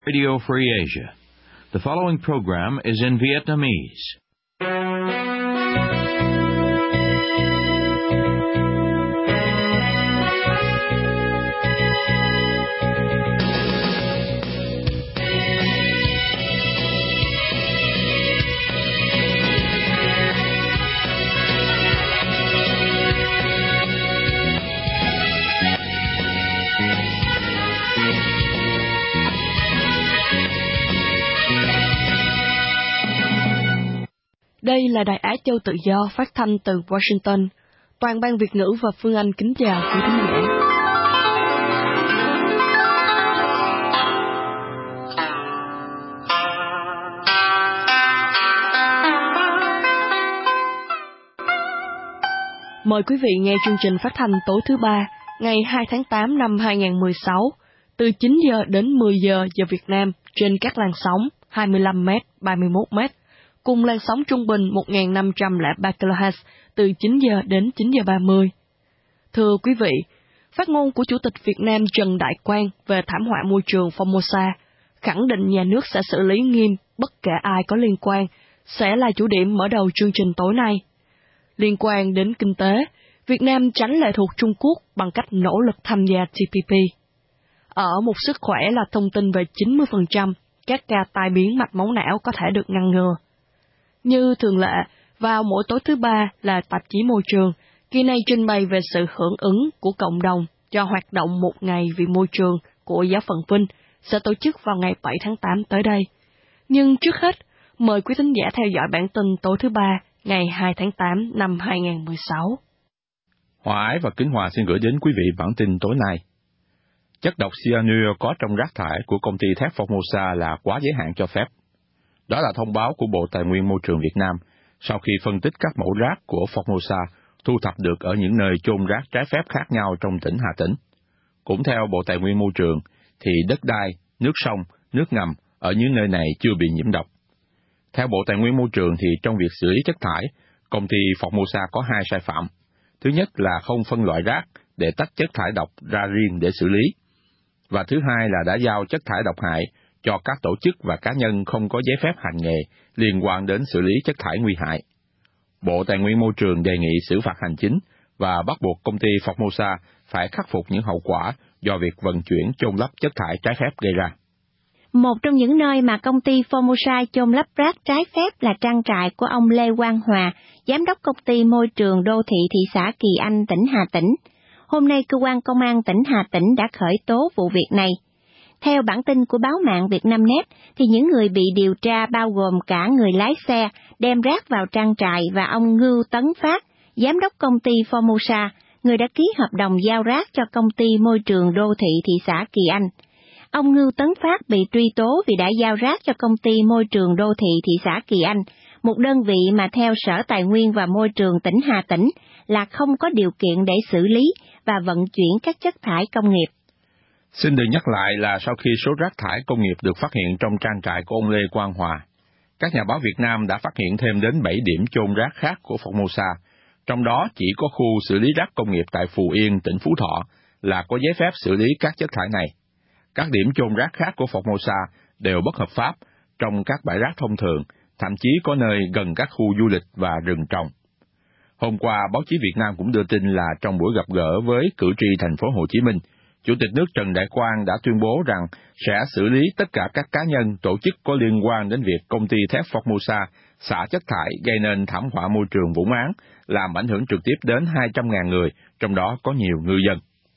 Radio Free Asia. The following program is in Vietnamese. Đây là Đài Á Châu Tự Do phát thanh từ Washington. Toàn ban Việt ngữ và Phương Anh kính chào quý thính giả. Mời quý vị nghe chương trình phát thanh tối thứ Ba, ngày 2 tháng 8 năm 2016, từ 9 giờ đến 10 giờ giờ Việt Nam trên các làn sóng 25m, 31m, cùng làn sóng trung bình 1.503 kHz từ 9 giờ đến 9 giờ 30. Thưa quý vị, phát ngôn của Chủ tịch Việt Nam Trần Đại Quang về thảm họa môi trường Formosa khẳng định nhà nước sẽ xử lý nghiêm bất kể ai có liên quan, sẽ là chủ điểm mở đầu chương trình tối nay. Liên quan đến kinh tế, Việt Nam tránh lệ thuộc Trung Quốc bằng cách nỗ lực tham gia TPP. Ở Một Sức Khỏe là thông tin về 90% các ca tai biến mạch máu não có thể được ngăn ngừa. Như thường lệ, vào mỗi tối thứ Ba là tạp chí Môi trường, kỳ này trình bày về sự hưởng ứng của cộng đồng cho hoạt động một ngày vì môi trường của Giáo phận Vinh sẽ tổ chức vào ngày 7 tháng 8 tới đây. Nhưng trước hết, mời quý thính giả theo dõi bản tin tối thứ Ba, ngày 2 tháng 8 năm 2016. Hòa Ái và Kính Hòa xin gửi đến quý vị bản tin tối nay. Chất độc cyanua có trong rác thải của công ty thép Formosa là quá giới hạn cho phép. Đó là thông báo của Bộ Tài nguyên Môi trường Việt Nam sau khi phân tích các mẫu rác của Formosa thu thập được ở những nơi chôn rác trái phép khác nhau trong tỉnh Hà Tĩnh. Cũng theo Bộ Tài nguyên Môi trường, thì đất đai, nước sông, nước ngầm ở những nơi này chưa bị nhiễm độc. Theo Bộ Tài nguyên Môi trường thì trong việc xử lý chất thải, công ty Formosa có hai sai phạm. Thứ nhất là không phân loại rác để tách chất thải độc ra riêng để xử lý. Và thứ hai là đã giao chất thải độc hại cho các tổ chức và cá nhân không có giấy phép hành nghề liên quan đến xử lý chất thải nguy hại. Bộ Tài nguyên Môi trường đề nghị xử phạt hành chính và bắt buộc công ty Formosa phải khắc phục những hậu quả do việc vận chuyển chôn lấp chất thải trái phép gây ra. Một trong những nơi mà công ty Formosa chôn lấp rác trái phép là trang trại của ông Lê Quang Hòa, Giám đốc Công ty Môi trường Đô thị thị xã Kỳ Anh, tỉnh Hà Tĩnh. Hôm nay, Cơ quan Công an tỉnh Hà Tĩnh đã khởi tố vụ việc này. Theo bản tin của báo mạng Vietnamnet, thì những người bị điều tra bao gồm cả người lái xe đem rác vào trang trại và ông Ngưu Tấn Phát, Giám đốc Công ty Formosa, người đã ký hợp đồng giao rác cho Công ty Môi trường Đô thị thị xã Kỳ Anh. Ông Ngưu Tấn Phát bị truy tố vì đã giao rác cho Công ty Môi trường Đô thị thị xã Kỳ Anh, một đơn vị mà theo Sở Tài nguyên và Môi trường tỉnh Hà Tĩnh là không có điều kiện để xử lý và vận chuyển các chất thải công nghiệp. Xin được nhắc lại là sau khi số rác thải công nghiệp được phát hiện trong trang trại của ông Lê Quang Hòa, các nhà báo Việt Nam đã phát hiện thêm đến 7 điểm chôn rác khác của Formosa, trong đó chỉ có khu xử lý rác công nghiệp tại Phù Yên, tỉnh Phú Thọ là có giấy phép xử lý các chất thải này. Các điểm chôn rác khác của Formosa đều bất hợp pháp trong các bãi rác thông thường, thậm chí có nơi gần các khu du lịch và rừng trồng. Hôm qua, báo chí Việt Nam cũng đưa tin là trong buổi gặp gỡ với cử tri thành phố Hồ Chí Minh, Chủ tịch nước Trần Đại Quang đã tuyên bố rằng sẽ xử lý tất cả các cá nhân, tổ chức có liên quan đến việc công ty thép Formosa xả chất thải gây nên thảm họa môi trường Vũng Áng, làm ảnh hưởng trực tiếp đến 200.000 người, trong đó có nhiều ngư dân.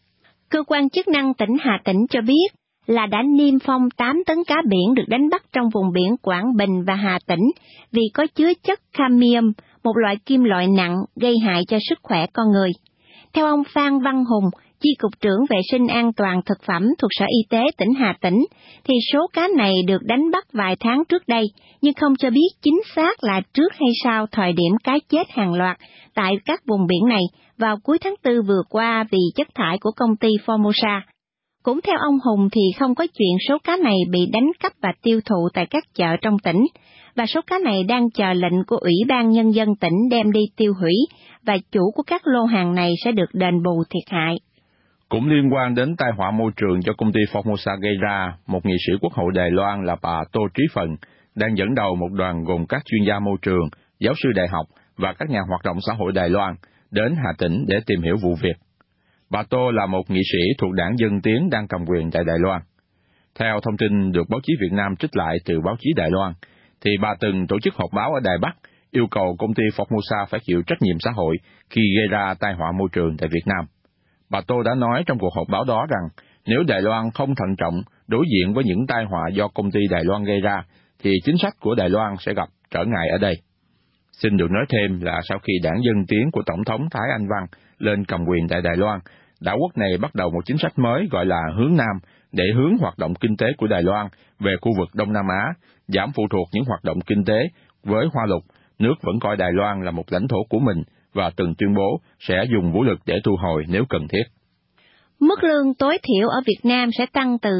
Cơ quan chức năng tỉnh Hà Tĩnh cho biết là đã niêm phong 8 tấn cá biển được đánh bắt trong vùng biển Quảng Bình và Hà Tĩnh vì có chứa chất cadmium, một loại kim loại nặng gây hại cho sức khỏe con người. Theo ông Phan Văn Hùng, Chi cục trưởng Vệ sinh An toàn Thực phẩm thuộc Sở Y tế tỉnh Hà Tĩnh, thì số cá này được đánh bắt vài tháng trước đây, nhưng không cho biết chính xác là trước hay sau thời điểm cá chết hàng loạt tại các vùng biển này vào cuối tháng 4 vừa qua vì chất thải của công ty Formosa. Cũng theo ông Hùng thì không có chuyện số cá này bị đánh cắp và tiêu thụ tại các chợ trong tỉnh, và số cá này đang chờ lệnh của Ủy ban Nhân dân tỉnh đem đi tiêu hủy, và chủ của các lô hàng này sẽ được đền bù thiệt hại. Cũng liên quan đến tai họa môi trường do công ty Formosa gây ra, một nghị sĩ Quốc hội Đài Loan là bà Tô Trí Phần đang dẫn đầu một đoàn gồm các chuyên gia môi trường, giáo sư đại học và các nhà hoạt động xã hội Đài Loan đến Hà Tĩnh để tìm hiểu vụ việc. Bà Tô là một nghị sĩ thuộc đảng Dân Tiến đang cầm quyền tại Đài Loan. Theo thông tin được báo chí Việt Nam trích lại từ báo chí Đài Loan, thì bà từng tổ chức họp báo ở Đài Bắc yêu cầu công ty Formosa phải chịu trách nhiệm xã hội khi gây ra tai họa môi trường tại Việt Nam. Bà Tô đã nói trong cuộc họp báo đó rằng nếu Đài Loan không thận trọng đối diện với những tai họa do công ty Đài Loan gây ra, thì chính sách của Đài Loan sẽ gặp trở ngại ở đây. Xin được nói thêm là sau khi đảng Dân Tiến của Tổng thống Thái Anh Văn lên cầm quyền tại Đài Loan, đảo quốc này bắt đầu một chính sách mới gọi là hướng Nam để hướng hoạt động kinh tế của Đài Loan về khu vực Đông Nam Á, giảm phụ thuộc những hoạt động kinh tế với Hoa Lục. Nước vẫn coi Đài Loan là một lãnh thổ của mình và từng tuyên bố sẽ dùng vũ lực để thu hồi nếu cần thiết. Mức lương tối thiểu ở Việt Nam sẽ tăng từ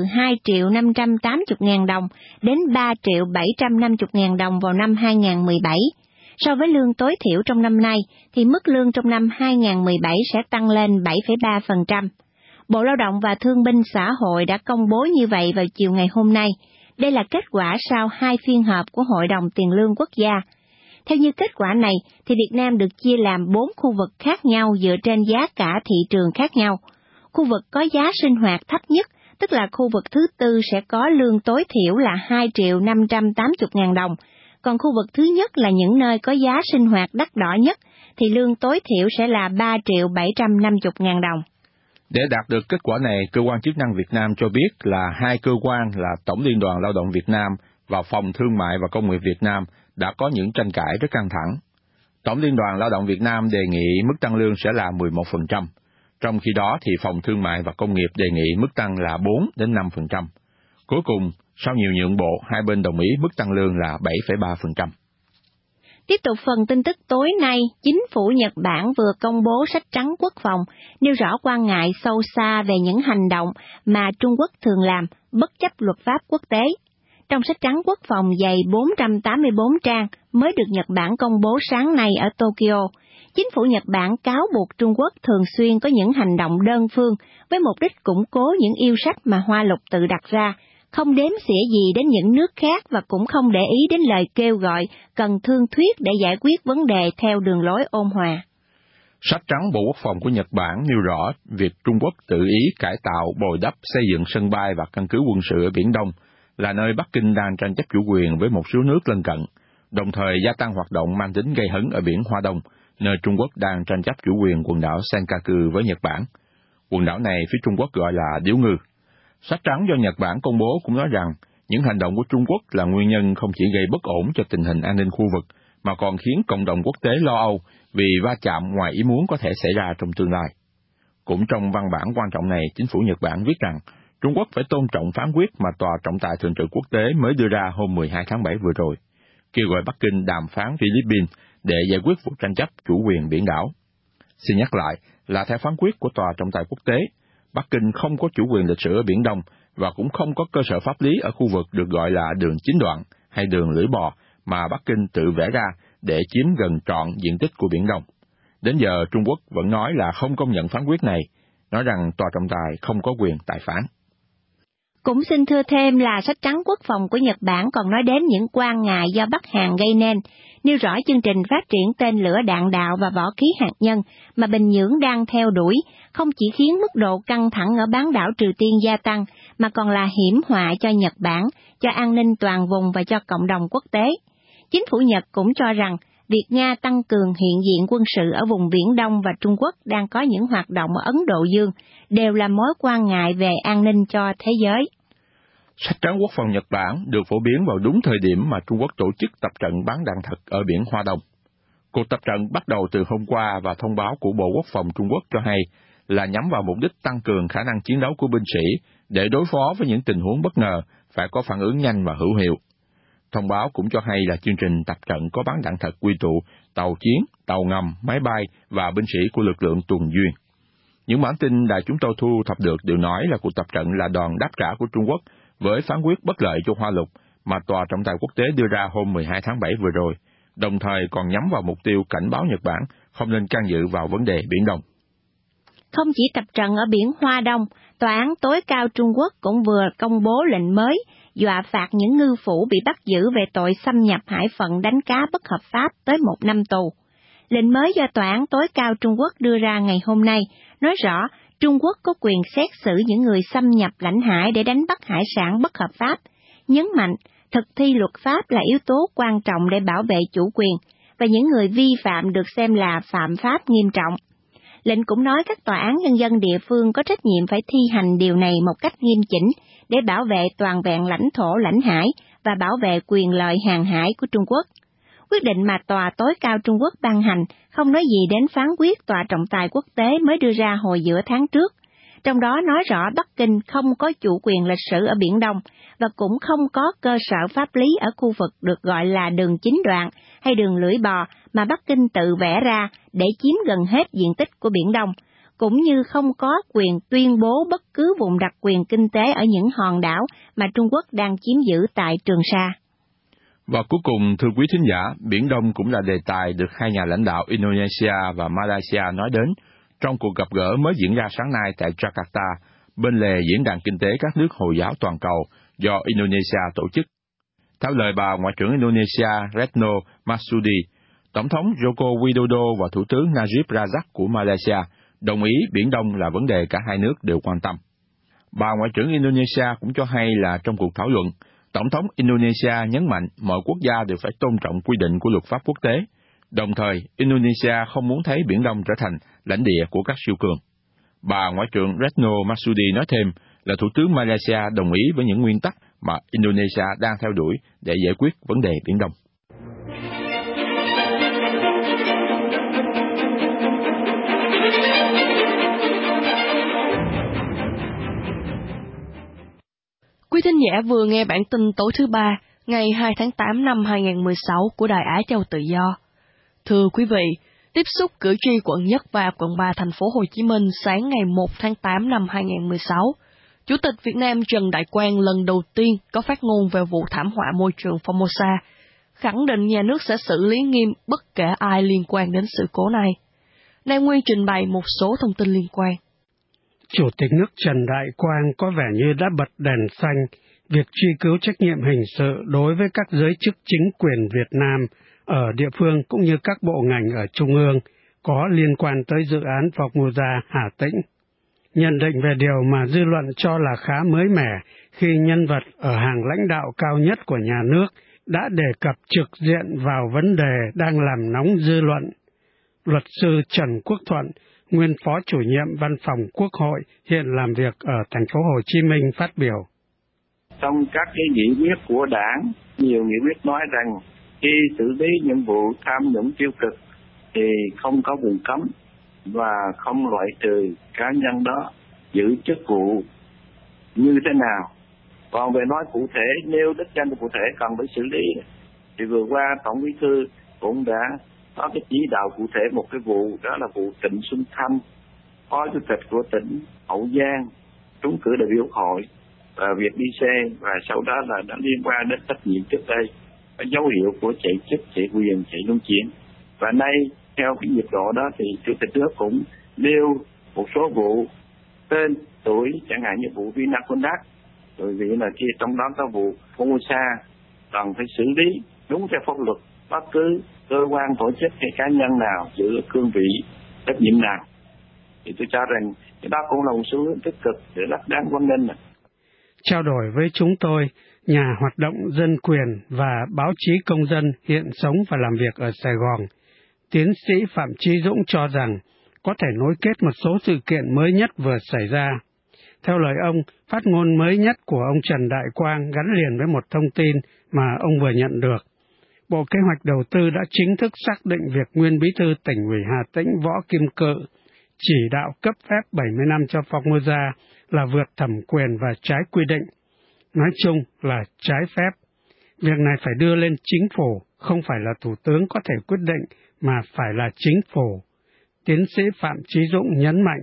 2.580.000 đồng đến 3.750.000 đồng vào năm 2017. So với lương tối thiểu trong năm nay, thì mức lương trong năm 2017 sẽ tăng lên 7,3%. Bộ Lao động và Thương binh Xã hội đã công bố như vậy vào chiều ngày hôm nay. Đây là kết quả sau 2 phiên họp của Hội đồng Tiền lương Quốc gia. Theo như kết quả này, thì Việt Nam được chia làm 4 khu vực khác nhau dựa trên giá cả thị trường khác nhau. Khu vực có giá sinh hoạt thấp nhất, tức là khu vực thứ tư sẽ có lương tối thiểu là 2.580.000 đồng, còn khu vực thứ nhất là những nơi có giá sinh hoạt đắt đỏ nhất, thì lương tối thiểu sẽ là 3.750.000 đồng. Để đạt được kết quả này, cơ quan chức năng Việt Nam cho biết là 2 cơ quan là Tổng Liên đoàn Lao động Việt Nam và Phòng Thương mại và Công nghiệp Việt Nam đã có những tranh cãi rất căng thẳng. Tổng Liên đoàn Lao động Việt Nam đề nghị mức tăng lương sẽ là 11%, trong khi đó thì Phòng Thương mại và Công nghiệp đề nghị mức tăng là 4 đến 5%. Cuối cùng, sau nhiều nhượng bộ, hai bên đồng ý mức tăng lương là 7,3%. Tiếp tục phần tin tức tối nay, chính phủ Nhật Bản vừa công bố sách trắng quốc phòng, nêu rõ quan ngại sâu xa về những hành động mà Trung Quốc thường làm, bất chấp luật pháp quốc tế. Trong sách trắng quốc phòng dày 484 trang mới được Nhật Bản công bố sáng nay ở Tokyo, chính phủ Nhật Bản cáo buộc Trung Quốc thường xuyên có những hành động đơn phương với mục đích củng cố những yêu sách mà Hoa Lục tự đặt ra, không đếm xỉa gì đến những nước khác và cũng không để ý đến lời kêu gọi cần thương thuyết để giải quyết vấn đề theo đường lối ôn hòa. Sách trắng Bộ Quốc phòng của Nhật Bản nêu rõ việc Trung Quốc tự ý cải tạo, bồi đắp, xây dựng sân bay và căn cứ quân sự ở Biển Đông là nơi Bắc Kinh đang tranh chấp chủ quyền với một số nước lân cận, đồng thời gia tăng hoạt động mang tính gây hấn ở Biển Hoa Đông, nơi Trung Quốc đang tranh chấp chủ quyền quần đảo Senkaku với Nhật Bản. Quần đảo này phía Trung Quốc gọi là Điếu Ngư. Sách trắng do Nhật Bản công bố cũng nói rằng những hành động của Trung Quốc là nguyên nhân không chỉ gây bất ổn cho tình hình an ninh khu vực, mà còn khiến cộng đồng quốc tế lo âu vì va chạm ngoài ý muốn có thể xảy ra trong tương lai. Cũng trong văn bản quan trọng này, chính phủ Nhật Bản viết rằng Trung Quốc phải tôn trọng phán quyết mà Tòa trọng tài thường trực quốc tế mới đưa ra hôm 12 tháng 7 vừa rồi, kêu gọi Bắc Kinh đàm phán Philippines để giải quyết vụ tranh chấp chủ quyền biển đảo. Xin nhắc lại là theo phán quyết của Tòa trọng tài quốc tế, Bắc Kinh không có chủ quyền lịch sử ở Biển Đông và cũng không có cơ sở pháp lý ở khu vực được gọi là đường chín đoạn hay đường lưỡi bò mà Bắc Kinh tự vẽ ra để chiếm gần trọn diện tích của Biển Đông. Đến giờ Trung Quốc vẫn nói là không công nhận phán quyết này, nói rằng Tòa trọng tài không có quyền tài phán. Cũng xin thưa thêm là sách trắng quốc phòng của Nhật Bản còn nói đến những quan ngại do Bắc Hàn gây nên, nêu rõ chương trình phát triển tên lửa đạn đạo và võ khí hạt nhân mà Bình Nhưỡng đang theo đuổi, không chỉ khiến mức độ căng thẳng ở bán đảo Triều Tiên gia tăng, mà còn là hiểm họa cho Nhật Bản, cho an ninh toàn vùng và cho cộng đồng quốc tế. Chính phủ Nhật cũng cho rằng việc Nga tăng cường hiện diện quân sự ở vùng Biển Đông và Trung Quốc đang có những hoạt động ở Ấn Độ Dương, đều là mối quan ngại về an ninh cho thế giới. Sách trắng quốc phòng Nhật Bản được phổ biến vào đúng thời điểm mà Trung Quốc tổ chức tập trận bắn đạn thật ở Biển Hoa Đông. Cuộc tập trận bắt đầu từ hôm qua và thông báo của Bộ Quốc phòng Trung Quốc cho hay là nhắm vào mục đích tăng cường khả năng chiến đấu của binh sĩ để đối phó với những tình huống bất ngờ, phải có phản ứng nhanh và hữu hiệu. Thông báo cũng cho hay là chương trình tập trận có bắn đạn thật quy tụ tàu chiến, tàu ngầm, máy bay và binh sĩ của lực lượng tuần duyên. Những bản tin đài chúng tôi thu thập được đều nói là cuộc tập trận là đòn đáp trả của Trung Quốc với phán quyết bất lợi cho Hoa Lục mà Tòa trọng tài quốc tế đưa ra hôm 12 tháng 7 vừa rồi, đồng thời còn nhắm vào mục tiêu cảnh báo Nhật Bản không nên can dự vào vấn đề Biển Đông. Không chỉ tập trận ở biển Hoa Đông, Tòa án tối cao Trung Quốc cũng vừa công bố lệnh mới dọa phạt những ngư phủ bị bắt giữ về tội xâm nhập hải phận đánh cá bất hợp pháp tới 1 năm tù. Lệnh mới do Tòa án tối cao Trung Quốc đưa ra ngày hôm nay nói rõ Trung Quốc có quyền xét xử những người xâm nhập lãnh hải để đánh bắt hải sản bất hợp pháp, nhấn mạnh thực thi luật pháp là yếu tố quan trọng để bảo vệ chủ quyền, và những người vi phạm được xem là phạm pháp nghiêm trọng. Lệnh cũng nói các tòa án nhân dân địa phương có trách nhiệm phải thi hành điều này một cách nghiêm chỉnh để bảo vệ toàn vẹn lãnh thổ lãnh hải và bảo vệ quyền lợi hàng hải của Trung Quốc. Quyết định mà Tòa tối cao Trung Quốc ban hành không nói gì đến phán quyết Tòa trọng tài quốc tế mới đưa ra hồi giữa tháng trước, trong đó nói rõ Bắc Kinh không có chủ quyền lịch sử ở Biển Đông và cũng không có cơ sở pháp lý ở khu vực được gọi là đường chín đoạn hay đường lưỡi bò mà Bắc Kinh tự vẽ ra để chiếm gần hết diện tích của Biển Đông, cũng như không có quyền tuyên bố bất cứ vùng đặc quyền kinh tế ở những hòn đảo mà Trung Quốc đang chiếm giữ tại Trường Sa. Và cuối cùng, thưa quý thính giả, Biển Đông cũng là đề tài được hai nhà lãnh đạo Indonesia và Malaysia nói đến trong cuộc gặp gỡ mới diễn ra sáng nay tại Jakarta, bên lề Diễn đàn Kinh tế các nước Hồi giáo toàn cầu do Indonesia tổ chức. Theo lời bà Ngoại trưởng Indonesia Retno Marsudi, Tổng thống Joko Widodo và Thủ tướng Najib Razak của Malaysia đồng ý Biển Đông là vấn đề cả hai nước đều quan tâm. Bà Ngoại trưởng Indonesia cũng cho hay là trong cuộc thảo luận, Tổng thống Indonesia nhấn mạnh mọi quốc gia đều phải tôn trọng quy định của luật pháp quốc tế. Đồng thời, Indonesia không muốn thấy Biển Đông trở thành lãnh địa của các siêu cường. Bà Ngoại trưởng Retno Marsudi nói thêm là Thủ tướng Malaysia đồng ý với những nguyên tắc mà Indonesia đang theo đuổi để giải quyết vấn đề Biển Đông. Quý thính giả vừa nghe bản tin tối thứ Ba, ngày 2 tháng 8 năm 2016 của Đài Á Châu Tự Do. Thưa quý vị, tiếp xúc cử tri quận Nhất và quận 3 thành phố Hồ Chí Minh sáng ngày 1 tháng 8 năm 2016, Chủ tịch Việt Nam Trần Đại Quang lần đầu tiên có phát ngôn về vụ thảm họa môi trường Formosa, khẳng định nhà nước sẽ xử lý nghiêm bất kể ai liên quan đến sự cố này. Nay Nguyên trình bày một số thông tin liên quan. Chủ tịch nước Trần Đại Quang có vẻ như đã bật đèn xanh việc truy cứu trách nhiệm hình sự đối với các giới chức chính quyền Việt Nam ở địa phương cũng như các bộ ngành ở Trung ương có liên quan tới dự án Formosa Hà Tĩnh. Nhận định về điều mà dư luận cho là khá mới mẻ khi nhân vật ở hàng lãnh đạo cao nhất của nhà nước đã đề cập trực diện vào vấn đề đang làm nóng dư luận. Luật sư Trần Quốc Thuận, nguyên Phó Chủ nhiệm Văn phòng Quốc hội, hiện làm việc ở thành phố Hồ Chí Minh phát biểu. Trong các cái nghị quyết của Đảng, nhiều nghị quyết nói rằng khi xử lý những vụ tham nhũng tiêu cực thì không có vùng cấm và không loại trừ cá nhân đó giữ chức vụ như thế nào. Còn về nói cụ thể, nêu đích danh cụ thể cần phải xử lý, thì vừa qua Tổng Bí thư cũng đã có cái chỉ đạo cụ thể một cái vụ, đó là vụ Trịnh Xuân Thanh, Phó Chủ tịch của tỉnh Hậu Giang, trúng cử đại biểu Quốc hội và việc đi xe, và sau đó là đã liên quan đến trách nhiệm trước đây, có dấu hiệu của chạy chức, chạy quyền, chạy luân chuyển. Và nay theo cái nhịp độ đó thì Chủ tịch nước cũng nêu một số vụ tên tuổi, chẳng hạn như vụ Vinaconex, bởi vì là khi trong đó có vụ Formosa, cần phải xử lý đúng theo pháp luật bất cứ cơ quan, tổ chức hay cá nhân nào giữ cương vị trách nhiệm nào. Thì tôi cho rằng cái đó cũng là một xu hướng tích cực để rất đáng quan nghênh. Trao đổi với chúng tôi, nhà hoạt động dân quyền và báo chí công dân hiện sống và làm việc ở Sài Gòn, tiến sĩ Phạm Chí Dũng cho rằng có thể nối kết một số sự kiện mới nhất vừa xảy ra. Theo lời ông, phát ngôn mới nhất của ông Trần Đại Quang gắn liền với một thông tin mà ông vừa nhận được. Bộ Kế hoạch Đầu tư đã chính thức xác định việc nguyên Bí thư Tỉnh ủy Hà Tĩnh Võ Kim Cự chỉ đạo cấp phép 70 năm cho Formosa là vượt thẩm quyền và trái quy định. Nói chung là trái phép. Việc này phải đưa lên chính phủ, không phải là Thủ tướng có thể quyết định, mà phải là chính phủ. Tiến sĩ Phạm Chí Dũng nhấn mạnh.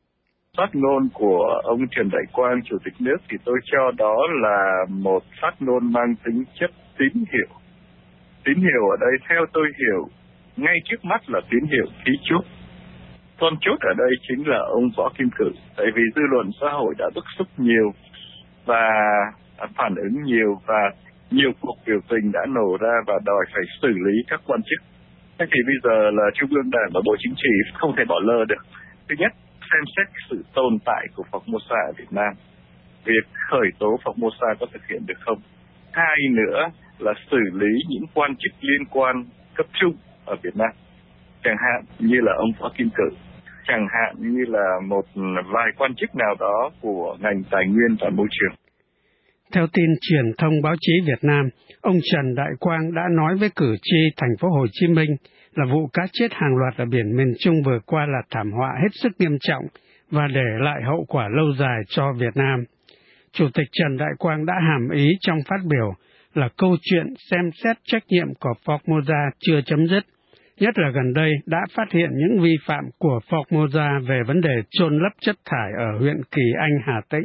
Phát ngôn của ông Trần Đại Quang, Chủ tịch nước, thì tôi cho đó là một phát ngôn mang tính chất tín hiệu. Tín hiệu ở đây theo tôi hiểu, ngay trước mắt là tín hiệu khí chúc. Con chốt ở đây chính là ông Võ Kim Cự, tại vì dư luận xã hội đã bức xúc nhiều và phản ứng nhiều, và nhiều cuộc biểu tình đã nổ ra và đòi phải xử lý các quan chức. Thế thì bây giờ là Trung ương Đảng và Bộ Chính trị không thể bỏ lơ được. Thứ nhất, xem xét sự tồn tại của Formosa ở Việt Nam. Việc khởi tố Formosa có thực hiện được không? Hai nữa là xử lý những quan chức liên quan cấp trung ở Việt Nam, chẳng hạn như là ông Võ Kim Cự, chẳng hạn như là một vài quan chức nào đó của ngành tài nguyên và môi trường. Theo tin truyền thông báo chí Việt Nam, ông Trần Đại Quang đã nói với cử tri thành phố Hồ Chí Minh là vụ cá chết hàng loạt ở biển miền Trung vừa qua là thảm họa hết sức nghiêm trọng và để lại hậu quả lâu dài cho Việt Nam. Chủ tịch Trần Đại Quang đã hàm ý trong phát biểu là câu chuyện xem xét trách nhiệm của Formosa chưa chấm dứt, nhất là gần đây đã phát hiện những vi phạm của Formosa về vấn đề chôn lấp chất thải ở huyện Kỳ Anh, Hà Tĩnh.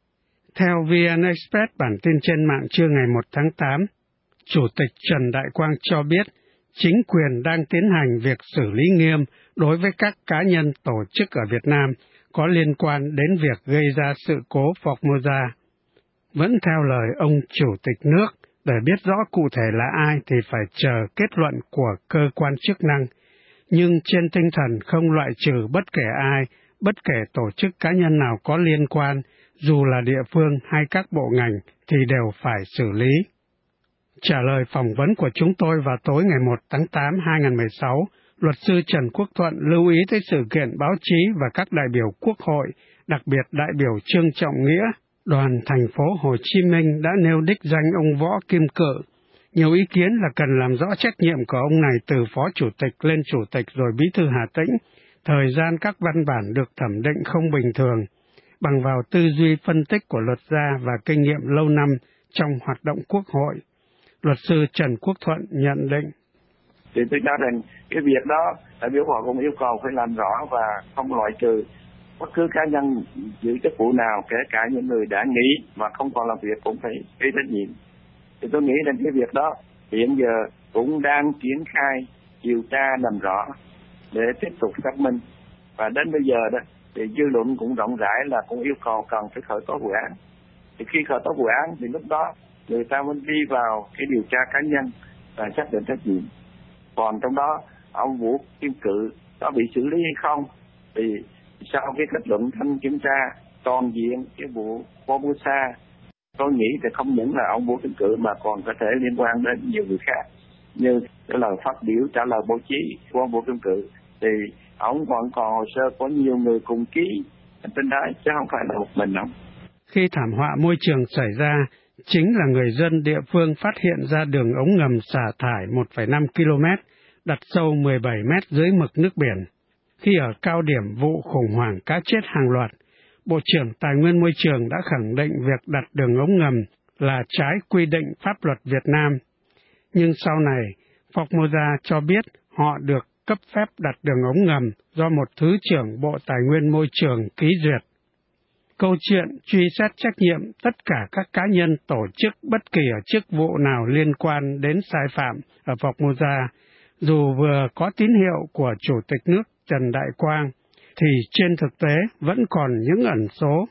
Theo VN Express bản tin trên mạng trưa ngày 1 tháng 8, Chủ tịch Trần Đại Quang cho biết chính quyền đang tiến hành việc xử lý nghiêm đối với các cá nhân tổ chức ở Việt Nam có liên quan đến việc gây ra sự cố Formosa. Vẫn theo lời ông Chủ tịch nước, để biết rõ cụ thể là ai thì phải chờ kết luận của cơ quan chức năng, nhưng trên tinh thần không loại trừ bất kể ai, bất kể tổ chức cá nhân nào có liên quan, dù là địa phương hay các bộ ngành thì đều phải xử lý. Trả lời phỏng vấn của chúng tôi vào tối ngày 1 tháng 8 2016, luật sư Trần Quốc Thuận lưu ý tới sự kiện báo chí và các đại biểu Quốc hội, đặc biệt đại biểu Trương Trọng Nghĩa, đoàn thành phố Hồ Chí Minh đã nêu đích danh ông Võ Kim Cự. Nhiều ý kiến là cần làm rõ trách nhiệm của ông này từ phó chủ tịch lên chủ tịch rồi bí thư Hà Tĩnh, thời gian các văn bản được thẩm định không bình thường, bằng vào tư duy phân tích của luật gia và kinh nghiệm lâu năm trong hoạt động Quốc hội. Luật sư Trần Quốc Thuận nhận định. Thì tôi cho rằng cái việc đó đại biểu họ cũng yêu cầu phải làm rõ và không loại trừ bất cứ cá nhân giữ chức vụ nào, kể cả những người đã nghỉ mà không còn làm việc cũng phải chịu trách nhiệm. Thì tôi nghĩ rằng cái việc đó hiện giờ cũng đang triển khai điều tra làm rõ để tiếp tục xác minh. Và đến bây giờ đó thì dư luận cũng rộng rãi là cũng yêu cầu cần phải khởi tố vụ án. Thì khi khởi tố vụ án thì lúc đó người ta mới đi vào cái điều tra cá nhân và xác định trách nhiệm. Còn trong đó ông Vũ Kim Cự có bị xử lý hay không thì sau cái kết luận thanh kiểm tra toàn diện cái vụ Formosa, tôi nghĩ thì không những là ông Vũ Kim Cự mà còn có thể liên quan đến nhiều người khác. Như cái lời phát biểu trả lời báo chí của ông Vũ Kim Cự thì ông vẫn còn hồ sơ có nhiều người cùng ký trên đó chứ không phải là một mình ông. Khi thảm họa môi trường xảy ra, chính là người dân địa phương phát hiện ra đường ống ngầm xả thải 1,5 km, đặt sâu 17 mét dưới mực nước biển. Khi ở cao điểm vụ khủng hoảng cá chết hàng loạt, Bộ trưởng Tài nguyên Môi trường đã khẳng định việc đặt đường ống ngầm là trái quy định pháp luật Việt Nam. Nhưng sau này, Formosa cho biết họ được cấp phép đặt đường ống ngầm do một Thứ trưởng Bộ Tài nguyên Môi trường ký duyệt. Câu chuyện truy xét trách nhiệm tất cả các cá nhân tổ chức bất kỳ ở chức vụ nào liên quan đến sai phạm ở Formosa, dù vừa có tín hiệu của Chủ tịch nước Trần Đại Quang, thì trên thực tế vẫn còn những ẩn số.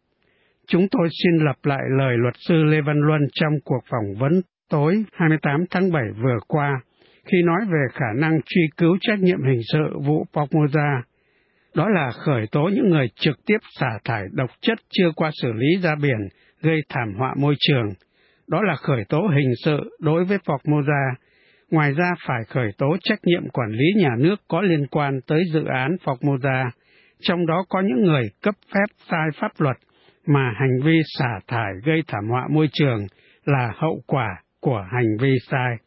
Chúng tôi xin lặp lại lời luật sư Lê Văn Luân trong cuộc phỏng vấn tối 28 tháng 7 vừa qua, khi nói về khả năng truy cứu trách nhiệm hình sự vụ Formosa. Đó là khởi tố những người trực tiếp xả thải độc chất chưa qua xử lý ra biển gây thảm họa môi trường. Đó là khởi tố hình sự đối với Formosa. Ngoài ra phải khởi tố trách nhiệm quản lý nhà nước có liên quan tới dự án Formosa, trong đó có những người cấp phép sai pháp luật mà hành vi xả thải gây thảm họa môi trường là hậu quả của hành vi sai.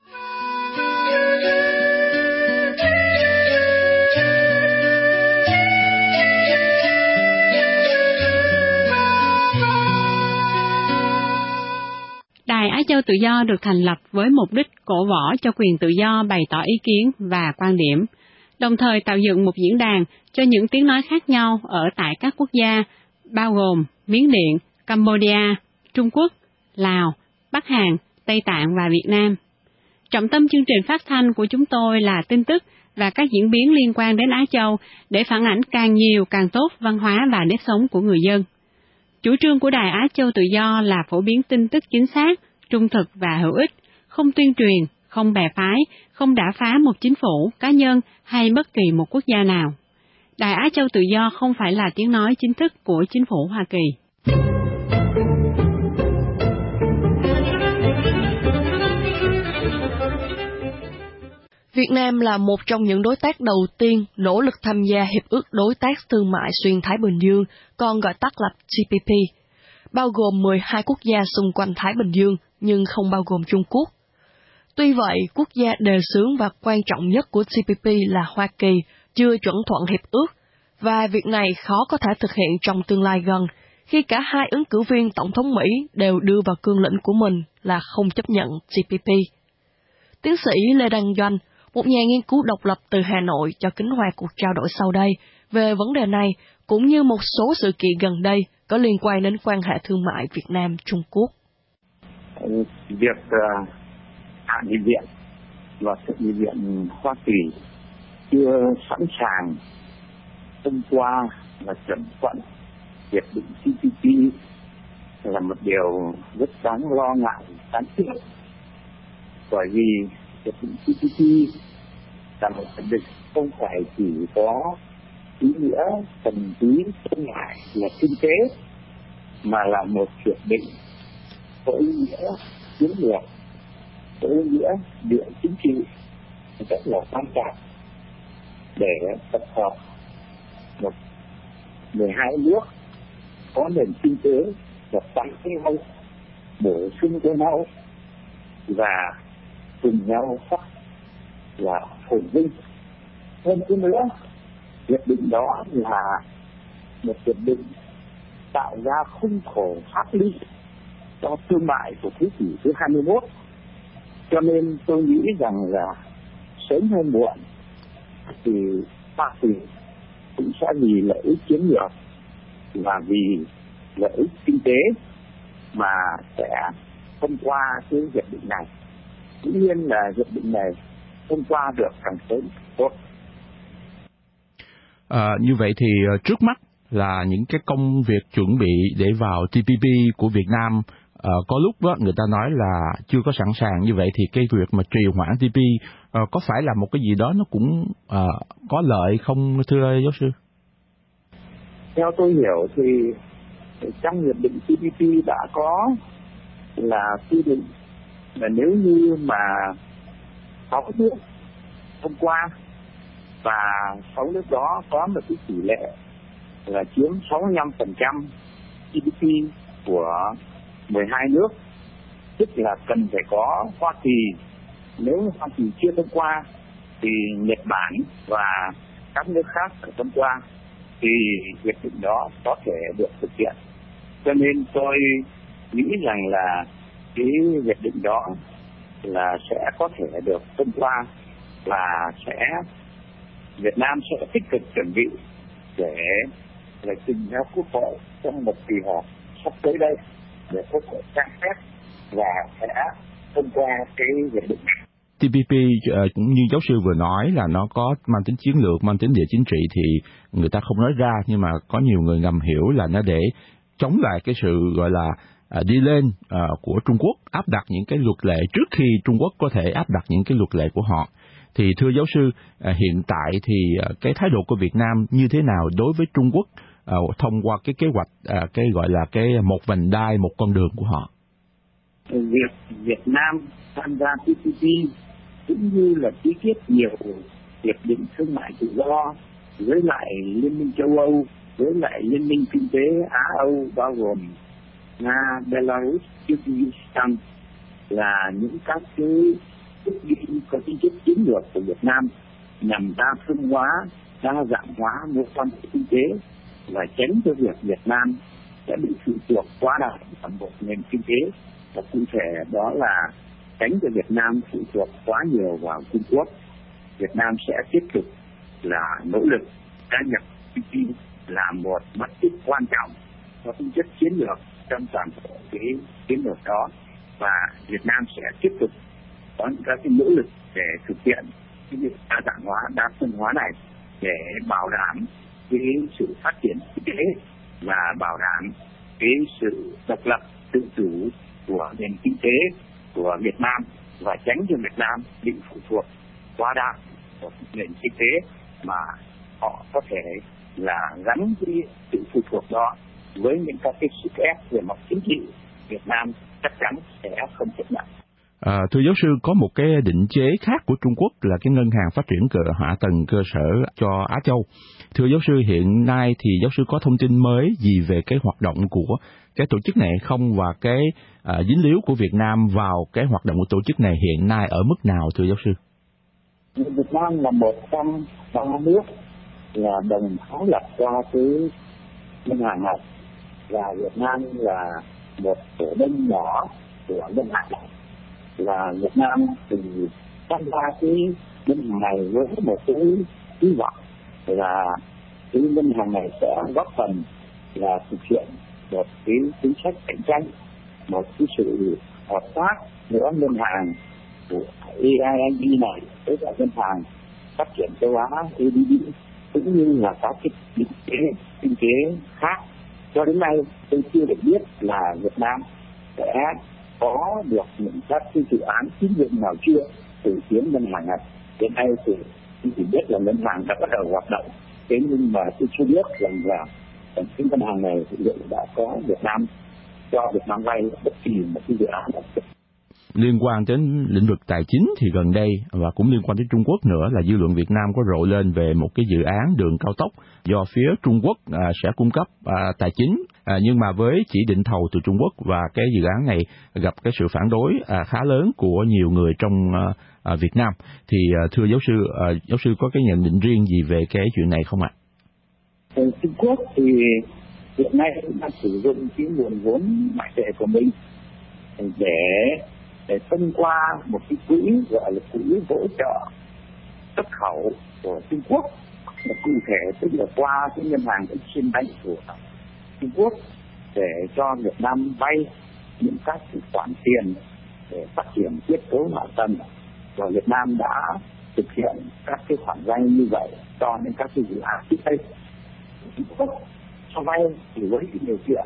Đài Á Châu Tự Do được thành lập với mục đích cổ võ cho quyền tự do bày tỏ ý kiến và quan điểm, đồng thời tạo dựng một diễn đàn cho những tiếng nói khác nhau ở tại các quốc gia, bao gồm Miến Điện, Cambodia, Trung Quốc, Lào, Bắc Hàn, Tây Tạng và Việt Nam. Trọng tâm chương trình phát thanh của chúng tôi là tin tức và các diễn biến liên quan đến Á Châu để phản ảnh càng nhiều càng tốt văn hóa và nếp sống của người dân. Chủ trương của Đài Á Châu Tự Do là phổ biến tin tức chính xác, trung thực và hữu ích, không tuyên truyền, không bè phái, không đả phá một chính phủ, cá nhân hay bất kỳ một quốc gia nào. Đài Á Châu Tự Do không phải là tiếng nói chính thức của chính phủ Hoa Kỳ. Việt Nam là một trong những đối tác đầu tiên nỗ lực tham gia Hiệp ước Đối tác Thương mại Xuyên Thái Bình Dương, còn gọi tắt là TPP, bao gồm 12 quốc gia xung quanh Thái Bình Dương nhưng không bao gồm Trung Quốc. Tuy vậy, quốc gia đề xướng và quan trọng nhất của TPP là Hoa Kỳ chưa chuẩn thuận hiệp ước, và việc này khó có thể thực hiện trong tương lai gần, khi cả hai ứng cử viên Tổng thống Mỹ đều đưa vào cương lĩnh của mình là không chấp nhận TPP. Tiến sĩ Lê Đăng Doanh, một nhà nghiên cứu độc lập từ Hà Nội, cho Kính Hoa cuộc trao đổi sau đây về vấn đề này, cũng như một số sự kiện gần đây có liên quan đến quan hệ thương mại Việt Nam-Trung Quốc. Việc Hạ nghị viện và Thượng nghị viện Hoa Kỳ chưa sẵn sàng thông qua và chuẩn thuận hiệp định TPP là một điều rất đáng lo ngại, đáng tiếc, bởi vì hiệp định TPP là một hiệp định không phải chỉ có ý nghĩa thuần túy thương mại là kinh tế, mà là một hiệp định có ý nghĩa chiến lược, có ý nghĩa địa chính trị rất là quan trọng để tập hợp 12 nước có nền kinh tế hợp tác với nhau, bổ sung cho nhau và cùng nhau phát là phồn vinh. Hơn nữa, hiệp định đó là một hiệp định tạo ra khung khổ pháp lý cho thương mại của thế kỷ thứ 21. Cho nên tôi nghĩ rằng là sớm hay muộn thì Hoa Kỳ cũng sẽ vì lợi ích chiến lược và vì lợi ích kinh tế mà sẽ thông qua cái hiệp định này. Dĩ nhiên là hiệp định này thông qua được càng sớm tốt. Như vậy thì trước mắt là những cái công việc chuẩn bị để vào TPP của Việt Nam, có lúc đó người ta nói là chưa có sẵn sàng. Như vậy thì cái việc mà trì hoãn TPP có phải là một cái gì đó nó cũng có lợi không, thưa giáo sư? Theo tôi hiểu thì trong hiệp định TPP đã có là quy định là nếu như mà 6 nước thông qua và 6 nước đó có một cái tỷ lệ là chiếm 65% GDP của 12 nước, tức là cần phải có Hoa Kỳ. Nếu Hoa Kỳ chưa thông qua thì Nhật Bản và các nước khác phải thông qua thì hiệp định đó có thể được thực hiện. Cho nên tôi nghĩ rằng là cái hiệp định đó là sẽ có thể được thông qua và Việt Nam sẽ tích cực chuẩn bị để trình ra Quốc hội trong một kỳ họp sắp tới đây để Quốc hội xem xét và sẽ thông qua cái hiệp định này. TPP cũng như giáo sư vừa nói là nó có mang tính chiến lược, mang tính địa chính trị thì người ta không nói ra, nhưng mà có nhiều người ngầm hiểu là nó để chống lại cái sự gọi là đi lên của Trung Quốc, áp đặt những cái luật lệ trước khi Trung Quốc có thể áp đặt những cái luật lệ của họ. Thì thưa giáo sư, hiện tại thì cái thái độ của Việt Nam như thế nào đối với Trung Quốc thông qua cái kế hoạch cái gọi là cái một vành đai, một con đường của họ? Việc Việt Nam tham gia TPP cũng như là ký kết nhiều hiệp định thương mại tự do với lại Liên minh châu Âu, với lại Liên minh kinh tế Á-Âu bao gồm Nga, Belarus, Kyrgyzstan là những các cái bước đi có tính chất chiến lược của Việt Nam nhằm đa phương hóa, đa dạng hóa mối quan hệ kinh tế và tránh cho việc Việt Nam sẽ bị phụ thuộc quá đà vào một nền kinh tế, và cụ thể đó là tránh cho Việt Nam phụ thuộc quá nhiều vào Trung Quốc. Việt Nam sẽ tiếp tục là nỗ lực gia nhập TPP là một mắt xích quan trọng có tính chất chiến lược trong toàn bộ cái chiến lược đó, và Việt Nam sẽ tiếp tục có những các cái nỗ lực để thực hiện cái việc đa dạng hóa, đa phân hóa này để bảo đảm cái sự phát triển kinh tế và bảo đảm cái sự độc lập tự chủ của nền kinh tế của Việt Nam và tránh cho Việt Nam bị phụ thuộc quá đa vào nền kinh tế mà họ có thể là gắn cái sự phụ thuộc đó với những các cái sức ép về mặt chính trị. Việt Nam chắc chắn sẽ không chấp nhận. Thưa giáo sư, có một cái định chế khác của Trung Quốc là cái ngân hàng phát triển hạ tầng cơ sở cho Á Châu. Thưa giáo sư, hiện nay thì giáo sư có thông tin mới gì về cái hoạt động của cái tổ chức này không, và cái dính líu của Việt Nam vào cái hoạt động của tổ chức này hiện nay ở mức nào, thưa giáo sư? Việt Nam là một trong ba nước là đồng sáng lập ra cái ngân hàng này, và Việt Nam là một cổ đông nhỏ của ngân hàng này. Là Việt Nam thì tham gia cái ngân hàng này với một cái hy vọng là cái ngân hàng này sẽ góp phần là thực hiện một cái chính sách cạnh tranh, một cái sự hợp tác giữa ngân hàng của AIIB này với cả ngân hàng phát triển châu Á ADB, cũng như là các cái kinh tế khác. Cho đến nay tôi chưa được biết là Việt Nam sẽ có được những các cái dự án tín dụng nào chưa từ phía ngân hàng này. Hiện nay thì chỉ biết là ngân hàng đã bắt đầu hoạt động, thế nhưng mà tôi chưa biết rằng là cái ngân hàng này thì đã có Việt Nam cho Việt Nam vay bất kỳ một cái dự án nào. Liên quan đến lĩnh vực tài chính thì gần đây, và cũng liên quan đến Trung Quốc nữa, là dư luận Việt Nam có rộ lên về một cái dự án đường cao tốc do phía Trung Quốc sẽ cung cấp tài chính, nhưng mà với chỉ định thầu từ Trung Quốc, và cái dự án này gặp cái sự phản đối khá lớn của nhiều người trong Việt Nam. Thì thưa giáo sư có cái nhận định riêng gì về cái chuyện này không ạ? Trung Quốc thì hiện nay đang sử dụng cái nguồn vốn ngoại tệ của mình để thông qua một cái quỹ gọi là quỹ hỗ trợ xuất khẩu của Trung Quốc, cụ thể tức là qua cái ngân hàng Eximbank của Trung Quốc để cho Việt Nam vay những các khoản tiền để phát triển kết cấu hạ tầng, và Việt Nam đã thực hiện các cái khoản vay như vậy cho những các cái dự án trước đây. Trung Quốc cho vay thì với cái điều kiện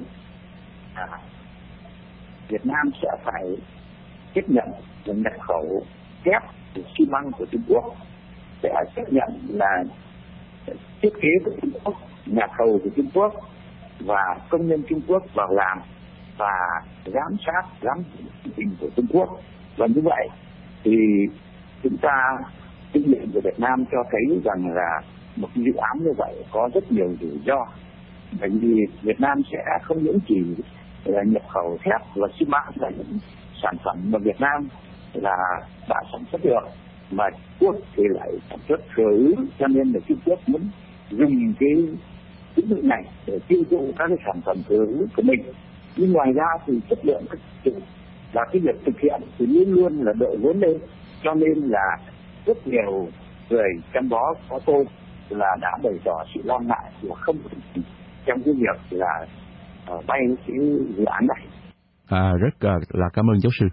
Việt Nam sẽ phải chấp nhận là nhập khẩu thép xi măng của Trung Quốc, sẽ chấp nhận là thiết kế của Trung Quốc, nhà thầu của Trung Quốc và công nhân Trung Quốc vào làm, và giám tình của Trung Quốc. Và như vậy thì chúng ta kinh nghiệm của Việt Nam cho thấy rằng là một dự án như vậy có rất nhiều rủi ro, bởi vì Việt Nam sẽ không những chỉ là nhập khẩu thép và xi măng là những sản phẩm mà Việt Nam là đã sản xuất được, mà Trung Quốc thì lại sản xuất thừa ứ, cho nên là Trung Quốc muốn dùng cái lĩnh vực này để tiêu thụ các cái sản phẩm thừa ứ của mình. Nhưng ngoài ra thì chất lượng và cái việc thực hiện thì luôn luôn là đội vốn lên, cho nên là rất nhiều người trong đó có tôi là đã bày tỏ sự lo ngại của không trong cái việc là vay cái dự án này. Rất là cảm ơn giáo sư.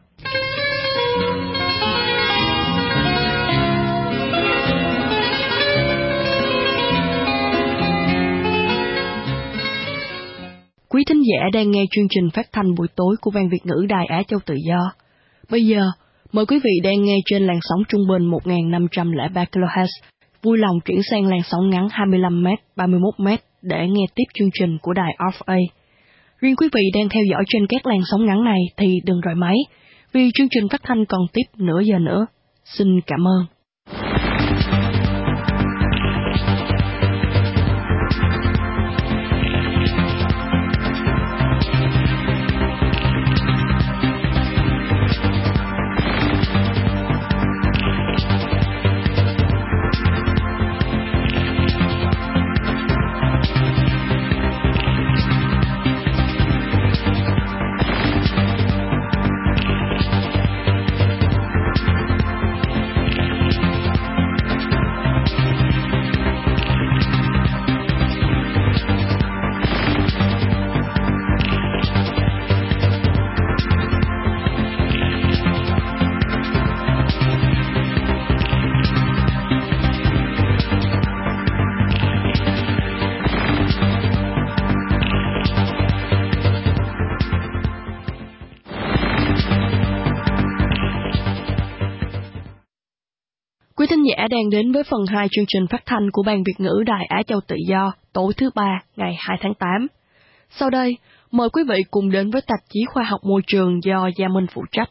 Quý thính giả đang nghe chương trình phát thanh buổi tối của Ban Việt ngữ Đài Á Châu Tự Do. Bây giờ, mời quý vị đang nghe trên làn sóng trung bình 1503 kHz, vui lòng chuyển sang làn sóng ngắn 25m, 31m để nghe tiếp chương trình của đài RFA. Riêng quý vị đang theo dõi trên các làn sóng ngắn này thì đừng rời máy, vì chương trình phát thanh còn tiếp nửa giờ nữa. Xin cảm ơn. thính giả đang đến với phần 2 chương trình phát thanh của Ban Việt ngữ Đài Á Châu Tự Do tối thứ Ba ngày 2 tháng 8. Sau đây, mời quý vị cùng đến với tạp chí Khoa học Môi trường do Gia Minh phụ trách.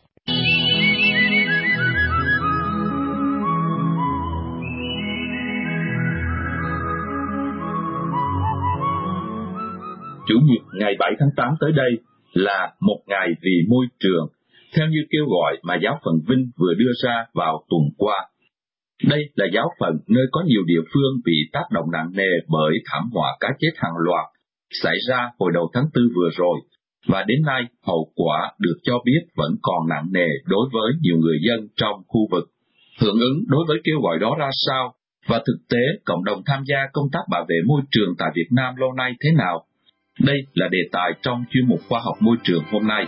Chủ nhật ngày 7 tháng 8 tới đây là một ngày vì môi trường, theo như kêu gọi mà giáo phận Vinh vừa đưa ra vào tuần qua. Đây là giáo phận nơi có nhiều địa phương bị tác động nặng nề bởi thảm họa cá chết hàng loạt xảy ra hồi đầu tháng 4 vừa rồi, và đến nay hậu quả được cho biết vẫn còn nặng nề đối với nhiều người dân trong khu vực. Hưởng ứng đối với kêu gọi đó ra sao, và thực tế cộng đồng tham gia công tác bảo vệ môi trường tại Việt Nam lâu nay thế nào? Đây là đề tài trong chuyên mục khoa học môi trường hôm nay.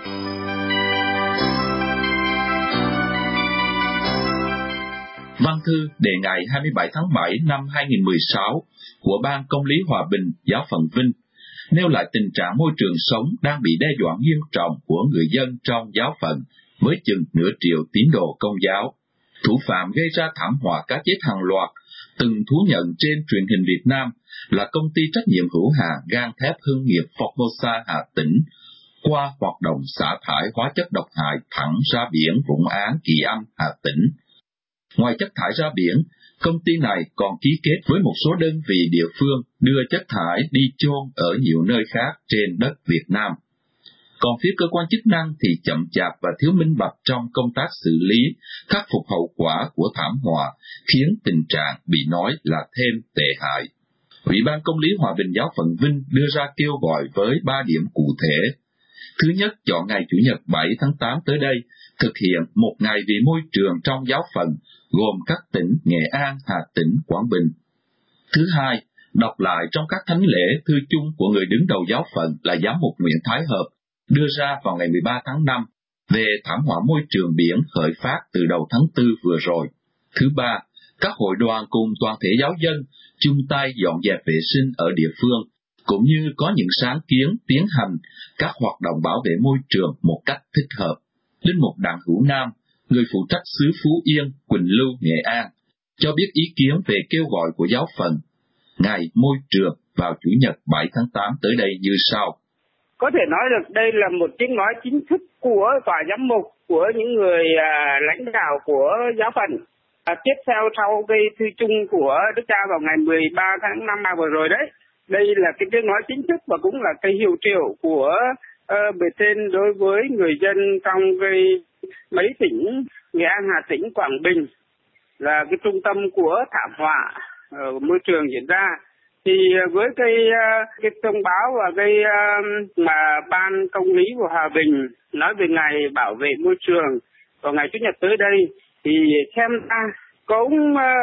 Văn thư đề ngày 27 tháng 7 năm 2016 của Ban Công lý Hòa bình Giáo phận Vinh nêu lại tình trạng môi trường sống đang bị đe dọa nghiêm trọng của người dân trong giáo phận với chừng nửa triệu tín đồ Công giáo. Thủ phạm gây ra thảm họa cá chết hàng loạt từng thú nhận trên truyền hình Việt Nam là công ty trách nhiệm hữu hạn gang thép hương nghiệp Formosa Hà Tĩnh qua hoạt động xả thải hóa chất độc hại thẳng ra biển Vũng Áng, Kỳ Anh, Hà Tĩnh. Ngoài chất thải ra biển, công ty này còn ký kết với một số đơn vị địa phương đưa chất thải đi chôn ở nhiều nơi khác trên đất Việt Nam. Còn phía cơ quan chức năng thì chậm chạp và thiếu minh bạch trong công tác xử lý, khắc phục hậu quả của thảm họa, khiến tình trạng bị nói là thêm tệ hại. Ủy ban Công lý Hòa bình Giáo phận Vinh đưa ra kêu gọi với 3 điểm cụ thể. Thứ nhất, chọn ngày Chủ nhật 7 tháng 8 tới đây, thực hiện một ngày vì môi trường trong giáo phận, gồm các tỉnh Nghệ An, Hà Tĩnh, Quảng Bình. Thứ hai, đọc lại trong các thánh lễ thư chung của người đứng đầu giáo phận là Giám mục Nguyễn Thái Hợp, đưa ra vào ngày 13 tháng 5 về thảm họa môi trường biển khởi phát từ đầu tháng 4 vừa rồi. Thứ ba, các hội đoàn cùng toàn thể giáo dân chung tay dọn dẹp vệ sinh ở địa phương, cũng như có những sáng kiến tiến hành các hoạt động bảo vệ môi trường một cách thích hợp. Linh mục Đặng Hữu Nam, người phụ trách xứ Phú Yên, Quỳnh Lưu, Nghệ An, cho biết ý kiến về kêu gọi của giáo phận ngày môi trường vào Chủ nhật 7 tháng 8 tới đây như sau. Có thể nói được đây là một tiếng nói chính thức của tòa giám mục, của những người lãnh đạo của giáo phận. Tiếp theo sau cái thư chung của Đức Cha vào ngày 13 tháng 5 vừa rồi đấy. Đây là cái tiếng nói chính thức và cũng là cái hiệu triệu của bề trên đối với người dân trong cái mấy tỉnh Nghệ An, Hà Tĩnh, Quảng Bình là cái trung tâm của thảm họa môi trường diễn ra. Thì với cái thông báo và cái mà Ban Công lý của Hòa Bình nói về ngày bảo vệ môi trường vào ngày Chủ nhật tới đây, thì xem ra cũng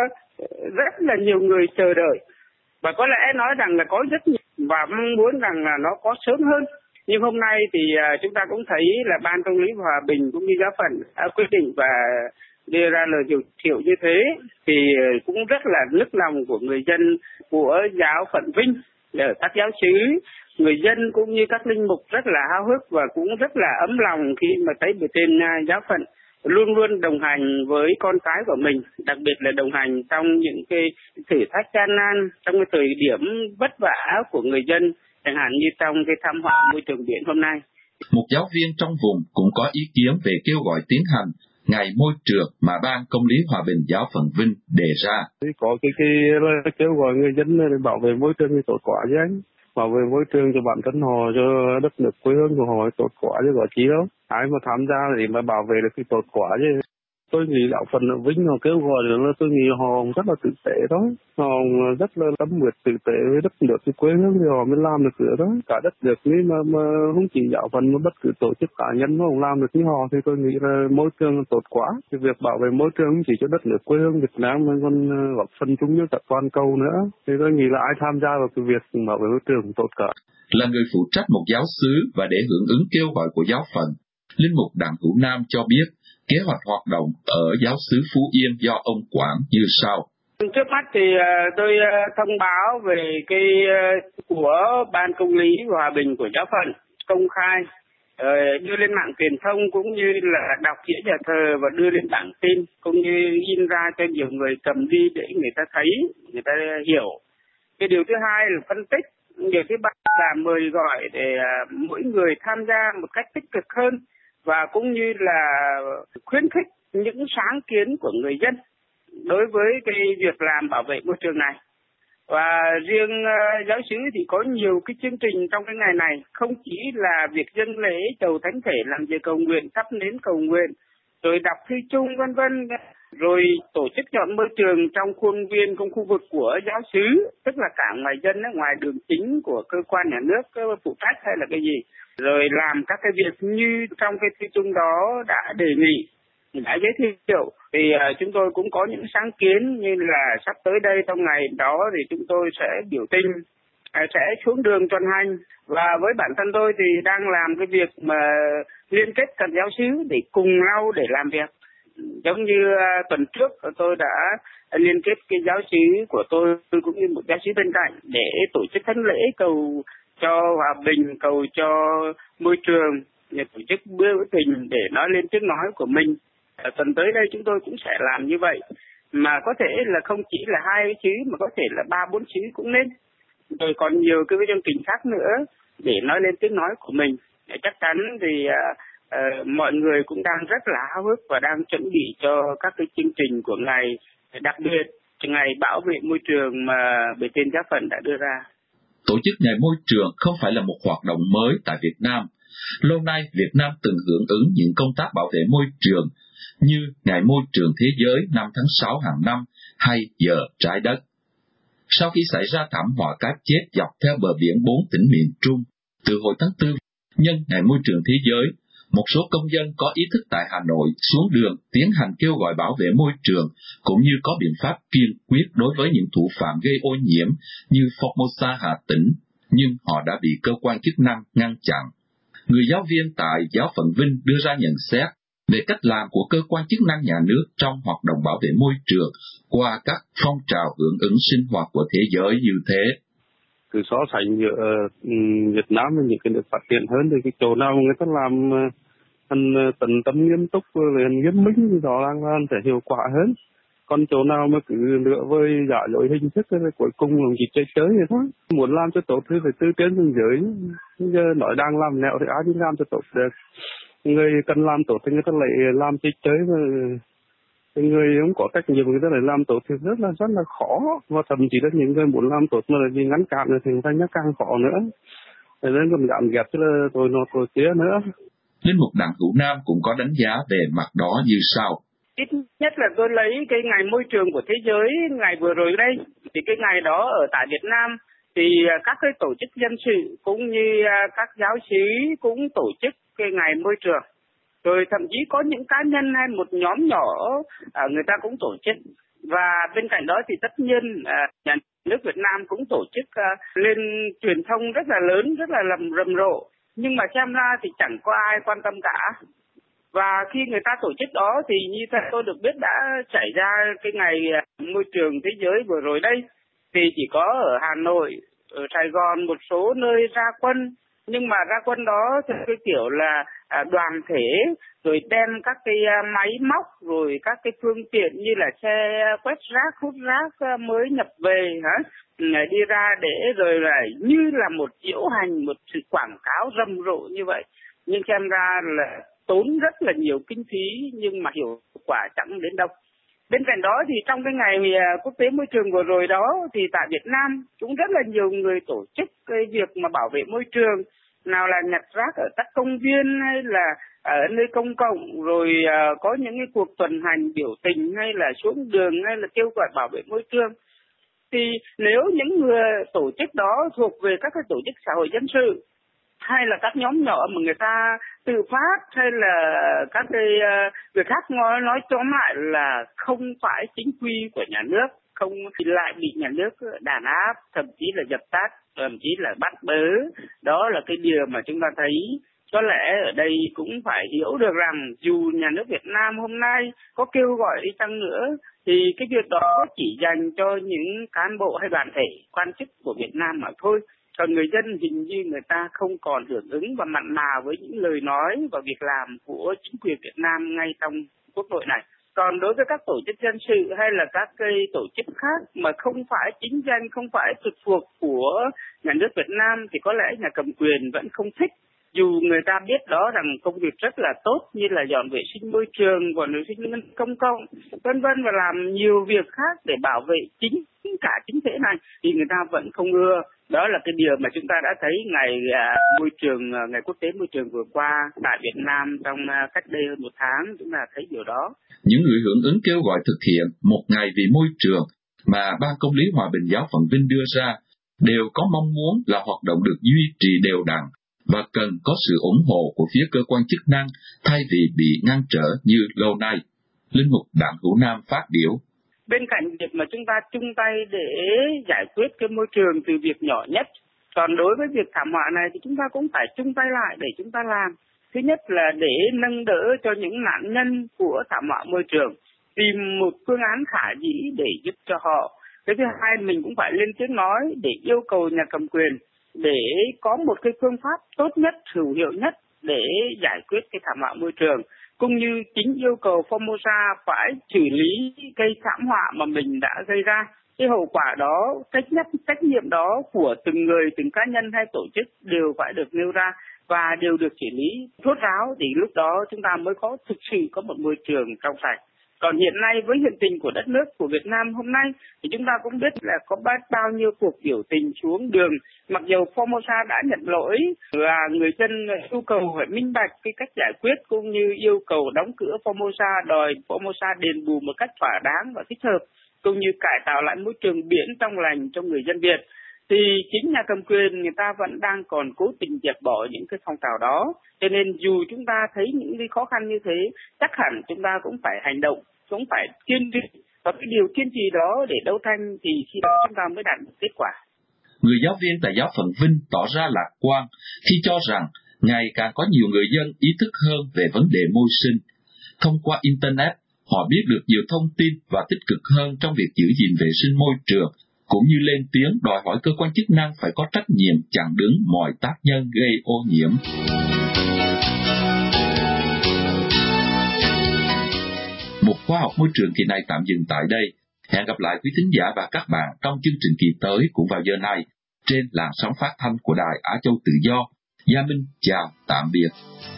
rất là nhiều người chờ đợi, và có lẽ nói rằng là có rất nhiều và mong muốn rằng là nó có sớm hơn. Nhưng hôm nay thì chúng ta cũng thấy là Ban Công lý Hòa Bình cũng như giáo phận đã quyết định và đưa ra lời hiệu triệu như thế, thì cũng rất là nức lòng của người dân của giáo phận Vinh, ở các giáo xứ, người dân cũng như các linh mục rất là háo hức và cũng rất là ấm lòng khi mà thấy bề trên giáo phận luôn luôn đồng hành với con cái của mình, đặc biệt là đồng hành trong những cái thử thách gian nan, trong cái thời điểm vất vả của người dân, chẳng hạn như trong cái thảm họa môi trường biển hôm nay. Một giáo viên trong vùng cũng có ý kiến về kêu gọi tiến hành ngày môi trường mà Ban Công lý Hòa bình Giáo phận Vinh đề ra. Có cái kêu gọi người dân để bảo vệ môi trường thì tốt quá chứ anh. Bảo vệ môi trường cho bản thân họ, cho đất nước quê hương của họ tốt quá chứ có chi đâu. Ai mà tham gia để mà bảo vệ được thì tốt quá chứ. Tôi nghĩ đạo phận ở Vinh họ kêu gọi được là tôi nghĩ họ rất là tử tế đó. Họ rất là tâm huyết tử tế với đất nước cái quê hương thì họ mới làm được nữa đó. Cả đất nước nếu mà không chỉ đạo phận mà bất cứ tổ chức cá nhân mà không làm được như họ thì tôi nghĩ là môi trường tốt quá. Cái việc bảo vệ môi trường không chỉ cho đất nước quê hương Việt Nam mà còn góp phần chung như cả toàn cầu nữa. Thì tôi nghĩ là ai tham gia vào cái việc bảo vệ môi trường cũng tốt cả. Là người phụ trách một giáo xứ và để hưởng ứng kêu gọi của giáo phận, Linh mục Đặng Hữu Nam cho biết kế hoạch hoạt động ở giáo xứ Phú Yên do ông quản như sau. Trước mắt thì tôi thông báo về cái của Ban Công lý Hòa bình của giáo phận công khai đưa lên mạng truyền thông cũng như là đọc chĩa nhà thờ và đưa lên bảng tin cũng như in ra cho nhiều người cầm đi để người ta thấy, người ta hiểu. Cái điều thứ hai là phân tích, điều thứ ba là mời gọi để mỗi người tham gia một cách tích cực hơn và cũng như là khuyến khích những sáng kiến của người dân đối với cái việc làm bảo vệ môi trường này. Và riêng giáo xứ thì có nhiều cái chương trình trong cái ngày này, không chỉ là việc dâng lễ chầu thánh thể, làm việc cầu nguyện, thắp nến cầu nguyện, rồi đọc thư chung vân vân, rồi tổ chức dọn môi trường trong khuôn viên, trong khu vực của giáo xứ, tức là cả ngoài dân, ngoài đường chính của cơ quan nhà nước phụ trách hay là cái gì, rồi làm các cái việc như trong cái thư chung đó đã đề nghị, đã giới thiệu. Thì chúng tôi cũng có những sáng kiến như là sắp tới đây trong ngày đó thì chúng tôi sẽ biểu tình, sẽ xuống đường tuần hành. Và với bản thân tôi thì đang làm cái việc mà liên kết các giáo xứ để cùng nhau để làm việc. Giống như tuần trước tôi đã liên kết cái giáo xứ của tôi cũng như một giáo xứ bên cạnh để tổ chức thánh lễ cầu cho hòa bình, cầu cho môi trường, để tổ chức bữa tình để nói lên tiếng nói của mình. Tuần tới đây chúng tôi cũng sẽ làm như vậy, mà có thể là không chỉ là 2 xứ mà có thể là 3-4 xứ cũng nên. Rồi còn nhiều cái chương trình khác nữa để nói lên tiếng nói của mình. Chắc chắn thì mọi người cũng đang rất là háo hức và đang chuẩn bị cho các cái chương trình của ngày, đặc biệt ngày bảo vệ môi trường mà bề trên giáo phận đã đưa ra. Tổ chức ngày môi trường không phải là một hoạt động mới tại Việt Nam. Lâu nay, Việt Nam từng hưởng ứng những công tác bảo vệ môi trường như Ngày Môi trường Thế giới 5 tháng 6 hàng năm hay Giờ Trái đất. Sau khi xảy ra thảm họa cá chết dọc theo bờ biển 4 tỉnh miền Trung, từ hồi tháng 4, nhân Ngày Môi trường Thế giới, một số công dân có ý thức tại Hà Nội xuống đường tiến hành kêu gọi bảo vệ môi trường, cũng như có biện pháp kiên quyết đối với những thủ phạm gây ô nhiễm như Formosa Hà Tĩnh, nhưng họ đã bị cơ quan chức năng ngăn chặn. Người giáo viên tại giáo phận Vinh đưa ra nhận xét về cách làm của cơ quan chức năng nhà nước trong hoạt động bảo vệ môi trường qua các phong trào hưởng ứng sinh hoạt của thế giới như thế. Cứ so sánh giữa Việt Nam và những cái nước phát triển hơn thì cái chỗ nào người ta làm tận tâm nghiêm túc về nghiêm minh thì rõ ràng là sẽ hiệu quả hơn. Còn chỗ nào mà cứ lựa với giả lối hình thức thì cuối cùng là chỉ chơi vậy thôi. Muốn làm cho tốt thì phải tư tiến xuống dưới. Giờ nói đang làm nẹo thì ai đi làm cho tốt được. Người cần làm tốt thì người ta lại làm chơi mà người không có trách nhiệm người ta lại làm tốt thì rất là khó. Và thậm chí là những người muốn làm tốt mà là vì ngăn cản thì người ta nhắc càng khó nữa. Thế nên còn dám ghét chứ là tôi nọ tôi kia nữa. Linh mục Đặng Hữu Nam cũng có đánh giá về mặt đó như sau. Ít nhất là tôi lấy cái ngày môi trường của thế giới ngày vừa rồi đây, thì cái ngày đó ở tại Việt Nam thì các cái tổ chức dân sự cũng như các giáo xứ cũng tổ chức cái ngày môi trường. Rồi thậm chí có những cá nhân hay một nhóm nhỏ người ta cũng tổ chức. Và bên cạnh đó thì tất nhiên nhà nước Việt Nam cũng tổ chức lên truyền thông rất là lớn, rất là rầm rộ. Nhưng mà xem ra thì chẳng có ai quan tâm cả. Và khi người ta tổ chức đó thì như tôi được biết đã xảy ra cái ngày môi trường thế giới vừa rồi đây. Thì chỉ có ở Hà Nội, ở Sài Gòn một số nơi ra quân. Nhưng mà ra quân đó thì cái kiểu là đoàn thể, rồi đem các cái máy móc, rồi các cái phương tiện như là xe quét rác, hút rác mới nhập về đi ra để rồi là như là một diễu hành, một sự quảng cáo rầm rộ như vậy. Nhưng xem ra là tốn rất là nhiều kinh phí nhưng mà hiệu quả chẳng đến đâu. Bên cạnh đó thì trong cái ngày quốc tế môi trường vừa rồi đó thì tại Việt Nam cũng rất là nhiều người tổ chức cái việc mà bảo vệ môi trường, nào là nhặt rác ở các công viên hay là ở nơi công cộng, rồi có những cái cuộc tuần hành biểu tình hay là xuống đường hay là kêu gọi bảo vệ môi trường. Thì nếu những người tổ chức đó thuộc về các cái tổ chức xã hội dân sự hay là các nhóm nhỏ mà người ta tự phát hay là các cái việc khác, nói tóm lại là không phải chính quy của nhà nước, không thì lại bị nhà nước đàn áp, thậm chí là dập tắt, thậm chí là bắt bớ. Đó là cái điều mà chúng ta thấy. Có lẽ ở đây cũng phải hiểu được rằng dù nhà nước Việt Nam hôm nay có kêu gọi đi chăng nữa thì cái việc đó chỉ dành cho những cán bộ hay đoàn thể quan chức của Việt Nam mà thôi. Còn người dân hình như người ta không còn hưởng ứng và mặn mà với những lời nói và việc làm của chính quyền Việt Nam ngay trong quốc hội này. Còn đối với các tổ chức dân sự hay là các cái tổ chức khác mà không phải chính danh, không phải trực thuộc của nhà nước Việt Nam thì có lẽ nhà cầm quyền vẫn không thích. Dù người ta biết đó rằng công việc rất là tốt như là dọn vệ sinh môi trường, dọn vệ sinh công cộng, vân vân và làm nhiều việc khác để bảo vệ cả chính thể này thì người ta vẫn không ưa. Đó là cái điều mà chúng ta đã thấy ngày quốc tế môi trường vừa qua tại Việt Nam trong cách đây hơn 1 tháng, chúng ta thấy điều đó. Những người hưởng ứng kêu gọi thực hiện một ngày vì môi trường mà Ban Công lý Hòa bình Giáo phận Vinh đưa ra đều có mong muốn là hoạt động được duy trì đều đặn và cần có sự ủng hộ của phía cơ quan chức năng thay vì bị ngăn trở như lâu nay. Linh mục Đặng Hữu Nam phát biểu. Bên cạnh việc mà chúng ta chung tay để giải quyết cái môi trường từ việc nhỏ nhất, còn đối với việc thảm họa này thì chúng ta cũng phải chung tay lại để chúng ta làm. Thứ nhất là để nâng đỡ cho những nạn nhân của thảm họa môi trường, tìm một phương án khả dĩ để giúp cho họ. Cái thứ hai, mình cũng phải lên tiếng nói để yêu cầu nhà cầm quyền để có một cái phương pháp tốt nhất, hữu hiệu nhất để giải quyết cái thảm họa môi trường. Cũng như chính yêu cầu Formosa phải xử lý cái thảm họa mà mình đã gây ra. Cái hậu quả đó, trách nhiệm đó của từng người, từng cá nhân hay tổ chức đều phải được nêu ra và đều được xử lý rốt ráo thì lúc đó chúng ta mới thực sự có một môi trường trong sạch. Còn hiện nay với hiện tình của đất nước của Việt Nam hôm nay thì chúng ta cũng biết là có bao nhiêu cuộc biểu tình xuống đường. Mặc dù Formosa đã nhận lỗi và người dân yêu cầu phải minh bạch cái cách giải quyết cũng như yêu cầu đóng cửa Formosa, đòi Formosa đền bù một cách thỏa đáng và thích hợp cũng như cải tạo lại môi trường biển trong lành cho người dân Việt. Thì chính nhà cầm quyền người ta vẫn đang còn cố tình dẹp bỏ những cái phong trào đó. Cho nên dù chúng ta thấy những cái khó khăn như thế, chắc hẳn chúng ta cũng phải hành động, cũng phải kiên trì. Và cái điều kiên trì đó để đấu tranh thì khi đó chúng ta mới đạt được kết quả. Người giáo viên tại Giáo phận Vinh tỏ ra lạc quan khi cho rằng ngày càng có nhiều người dân ý thức hơn về vấn đề môi sinh. Thông qua Internet, họ biết được nhiều thông tin và tích cực hơn trong việc giữ gìn vệ sinh môi trường, cũng như lên tiếng đòi hỏi cơ quan chức năng phải có trách nhiệm chặn đứng mọi tác nhân gây ô nhiễm. Một khoa học môi trường kỳ này tạm dừng tại đây. Hẹn gặp lại quý thính giả và các bạn trong chương trình kỳ tới cũng vào giờ này trên làn sóng phát thanh của Đài Á Châu Tự Do. Gia Minh chào tạm biệt.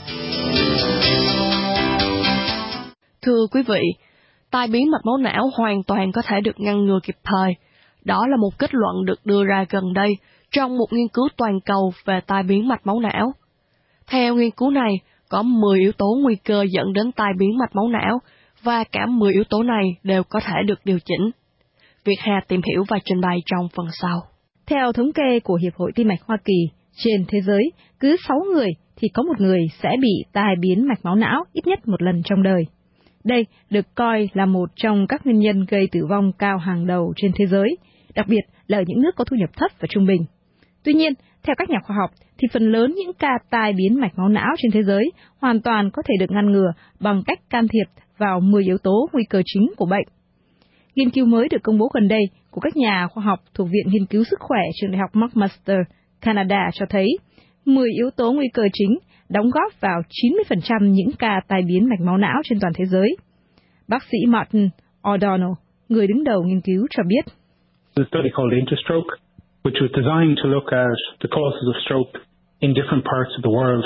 Thưa quý vị, tai biến mạch máu não hoàn toàn có thể được ngăn ngừa kịp thời. Đó là một kết luận được đưa ra gần đây trong một nghiên cứu toàn cầu về tai biến mạch máu não. Theo nghiên cứu này, có 10 yếu tố nguy cơ dẫn đến tai biến mạch máu não và cả 10 yếu tố này đều có thể được điều chỉnh. Việt Hà tìm hiểu và trình bày trong phần sau. Theo thống kê của Hiệp hội Tim mạch Hoa Kỳ, trên thế giới, cứ 6 người thì có một người sẽ bị tai biến mạch máu não ít nhất một lần trong đời. Đây được coi là một trong các nguyên nhân gây tử vong cao hàng đầu trên thế giới, đặc biệt là ở những nước có thu nhập thấp và trung bình. Tuy nhiên, theo các nhà khoa học, thì phần lớn những ca tai biến mạch máu não trên thế giới hoàn toàn có thể được ngăn ngừa bằng cách can thiệp vào 10 yếu tố nguy cơ chính của bệnh. Nghiên cứu mới được công bố gần đây của các nhà khoa học thuộc Viện Nghiên cứu Sức khỏe Trường đại học McMaster, Canada cho thấy 10 yếu tố nguy cơ chính đóng góp vào 90% những ca tai biến mạch máu não trên toàn thế giới. Bác sĩ Martin O'Donnell, người đứng đầu nghiên cứu cho biết. A study called Interstroke, which was designed to look at the causes of stroke in different parts of the world,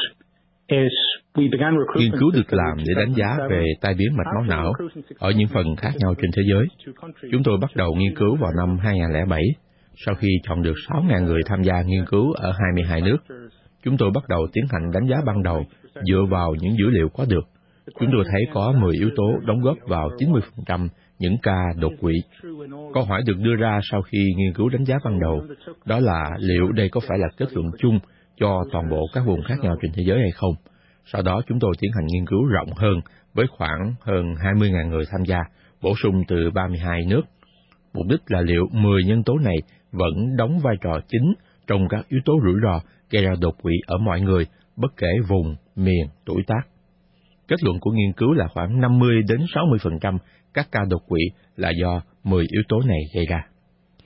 nghiên cứu được làm để đánh giá về tai biến mạch máu não ở những phần khác nhau trên thế giới. Chúng tôi bắt đầu nghiên cứu vào năm 2007, sau khi chọn được 6.000 người tham gia nghiên cứu ở 22 nước. Chúng tôi bắt đầu tiến hành đánh giá ban đầu dựa vào những dữ liệu có được. Chúng tôi thấy có 10 yếu tố đóng góp vào 90% những ca đột quỵ. Câu hỏi được đưa ra sau khi nghiên cứu đánh giá ban đầu, đó là liệu đây có phải là kết luận chung cho toàn bộ các vùng khác nhau trên thế giới hay không. Sau đó chúng tôi tiến hành nghiên cứu rộng hơn với khoảng hơn 20.000 người tham gia, bổ sung từ 32 nước. Mục đích là liệu 10 nhân tố này vẫn đóng vai trò chính trong các yếu tố rủi ro gây ra đột quỵ ở mọi người, bất kể vùng, miền, tuổi tác. Kết luận của nghiên cứu là khoảng 50-60% các ca đột quỵ là do 10 yếu tố này gây ra.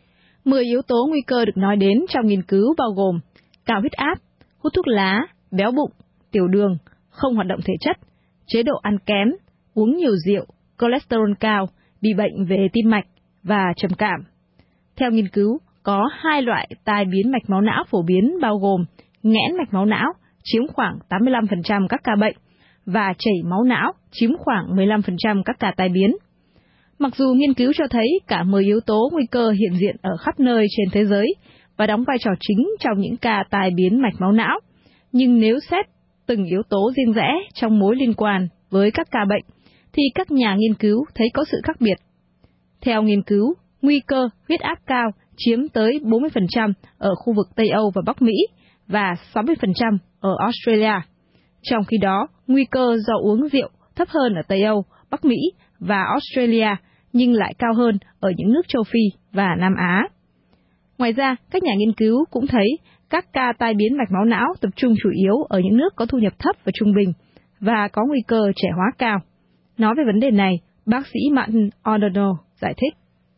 10 yếu tố nguy cơ được nói đến trong nghiên cứu bao gồm cao huyết áp, hút thuốc lá, béo bụng, tiểu đường, không hoạt động thể chất, chế độ ăn kém, uống nhiều rượu, cholesterol cao, bị bệnh về tim mạch và trầm cảm. Theo nghiên cứu, có 2 loại tai biến mạch máu não phổ biến bao gồm nghẽn mạch máu não chiếm khoảng 85% các ca bệnh và chảy máu não chiếm khoảng 15% các ca tai biến. Mặc dù nghiên cứu cho thấy cả 10 yếu tố nguy cơ hiện diện ở khắp nơi trên thế giới và đóng vai trò chính trong những ca tai biến mạch máu não, nhưng nếu xét từng yếu tố riêng rẽ trong mối liên quan với các ca bệnh, thì các nhà nghiên cứu thấy có sự khác biệt. Theo nghiên cứu, nguy cơ huyết áp cao chiếm tới 40% ở khu vực Tây Âu và Bắc Mỹ và 60% ở Australia. Trong khi đó, nguy cơ do uống rượu thấp hơn ở Tây Âu, Bắc Mỹ và Australia, nhưng lại cao hơn ở những nước châu Phi và Nam Á. Ngoài ra, các nhà nghiên cứu cũng thấy các ca tai biến mạch máu não tập trung chủ yếu ở những nước có thu nhập thấp và trung bình và có nguy cơ trẻ hóa cao. Nói về vấn đề này, bác sĩ Martin O'Donnell giải thích.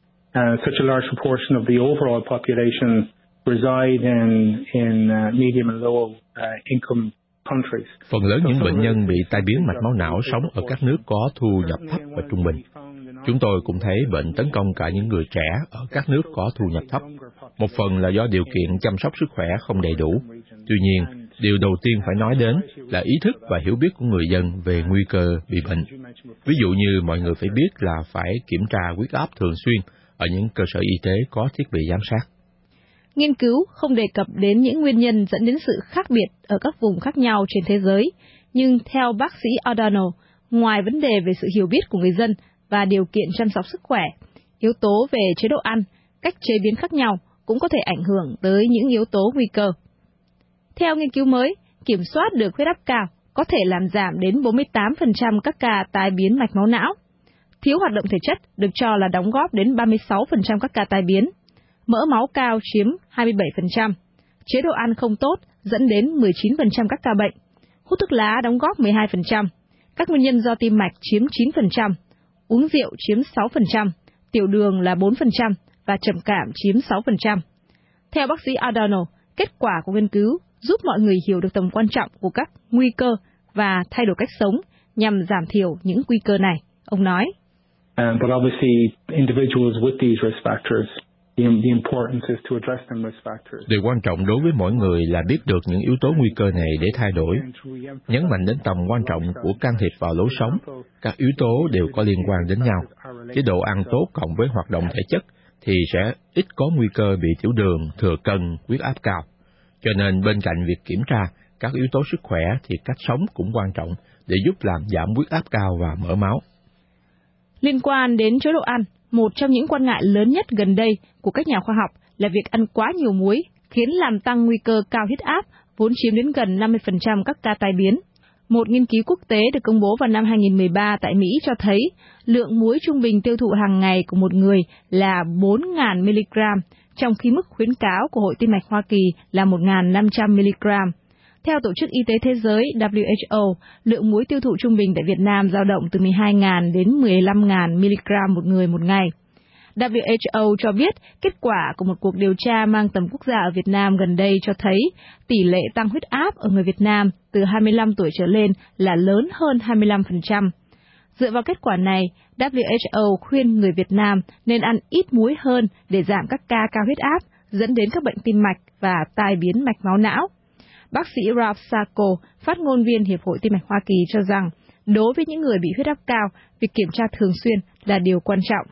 Such a large proportion of the overall population reside in medium and low income countries. Phần lớn những bệnh nhân bị tai biến mạch máu não sống ở các nước có thu nhập thấp và trung bình. Chúng tôi cũng thấy bệnh tấn công cả những người trẻ ở các nước có thu nhập thấp. Một phần là do điều kiện chăm sóc sức khỏe không đầy đủ. Tuy nhiên, điều đầu tiên phải nói đến là ý thức và hiểu biết của người dân về nguy cơ bị bệnh. Ví dụ như mọi người phải biết là phải kiểm tra huyết áp thường xuyên ở những cơ sở y tế có thiết bị giám sát. Nghiên cứu không đề cập đến những nguyên nhân dẫn đến sự khác biệt ở các vùng khác nhau trên thế giới, nhưng theo bác sĩ O'Donnell, ngoài vấn đề về sự hiểu biết của người dân và điều kiện chăm sóc sức khỏe, yếu tố về chế độ ăn, cách chế biến khác nhau cũng có thể ảnh hưởng tới những yếu tố nguy cơ. Theo nghiên cứu mới, kiểm soát được huyết áp cao có thể làm giảm đến 48% các ca tai biến mạch máu não. Thiếu hoạt động thể chất được cho là đóng góp đến 36% các ca tai biến. Mỡ máu cao chiếm 27%. Chế độ ăn không tốt dẫn đến 19% các ca bệnh. Hút thuốc lá đóng góp 12%. Các nguyên nhân do tim mạch chiếm 9%. Uống rượu chiếm 6%. Tiểu đường là 4% và trầm cảm chiếm 6%. Theo bác sĩ O'Donnell, kết quả của nghiên cứu giúp mọi người hiểu được tầm quan trọng của các nguy cơ và thay đổi cách sống nhằm giảm thiểu những nguy cơ này. Ông nói. But obviously, individuals with these risk factors, the importance is to address them risk factors. Điều quan trọng đối với mỗi người là biết được những yếu tố nguy cơ này để thay đổi. Nhấn mạnh đến tầm quan trọng của can thiệp vào lối sống. Các yếu tố đều có liên quan đến nhau. Chế độ ăn tốt cộng với hoạt động thể chất thì sẽ ít có nguy cơ bị tiểu đường, thừa cân, huyết áp cao. Cho nên bên cạnh việc kiểm tra các yếu tố sức khỏe thì cách sống cũng quan trọng để giúp làm giảm huyết áp cao và mỡ máu. Liên quan đến chế độ ăn, một trong những quan ngại lớn nhất gần đây của các nhà khoa học là việc ăn quá nhiều muối, khiến làm tăng nguy cơ cao huyết áp, vốn chiếm đến gần 50% các ca tai biến. Một nghiên cứu quốc tế được công bố vào năm 2013 tại Mỹ cho thấy lượng muối trung bình tiêu thụ hàng ngày của một người là 4.000 mg, trong khi mức khuyến cáo của Hội Tim mạch Hoa Kỳ là 1.500 mg. Theo Tổ chức Y tế Thế giới WHO, lượng muối tiêu thụ trung bình tại Việt Nam dao động từ 12.000 đến 15.000 mg một người một ngày. WHO cho biết kết quả của một cuộc điều tra mang tầm quốc gia ở Việt Nam gần đây cho thấy tỷ lệ tăng huyết áp ở người Việt Nam từ 25 tuổi trở lên là lớn hơn 25%. Dựa vào kết quả này, WHO khuyên người Việt Nam nên ăn ít muối hơn để giảm các ca cao huyết áp dẫn đến các bệnh tim mạch và tai biến mạch máu não. Bác sĩ Ralph Sacco, phát ngôn viên Hiệp hội Tim mạch Hoa Kỳ cho rằng, đối với những người bị huyết áp cao, việc kiểm tra thường xuyên là điều quan trọng.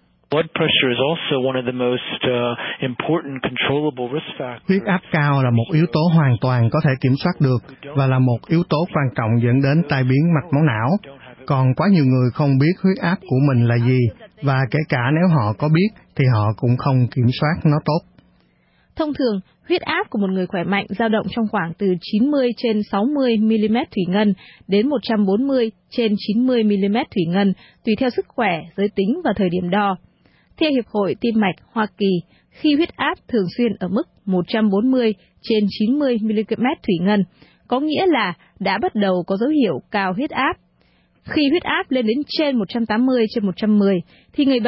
Huyết áp cao là một yếu tố hoàn toàn có thể kiểm soát được và là một yếu tố quan trọng dẫn đến tai biến mạch máu não. Còn quá nhiều người không biết huyết áp của mình là gì, và kể cả nếu họ có biết thì họ cũng không kiểm soát nó tốt. Thông thường, huyết áp của một người khỏe mạnh dao động trong khoảng từ 90/60 mm thủy ngân đến 140/90 mm thủy ngân, tùy theo sức khỏe, giới tính và thời điểm đo. Theo Hiệp hội Tim mạch Hoa Kỳ, khi huyết áp thường xuyên ở mức 140/90 mm thủy ngân, có nghĩa là đã bắt đầu có dấu hiệu cao huyết áp. Khi huyết áp lên đến trên 180/110 thì người bệnh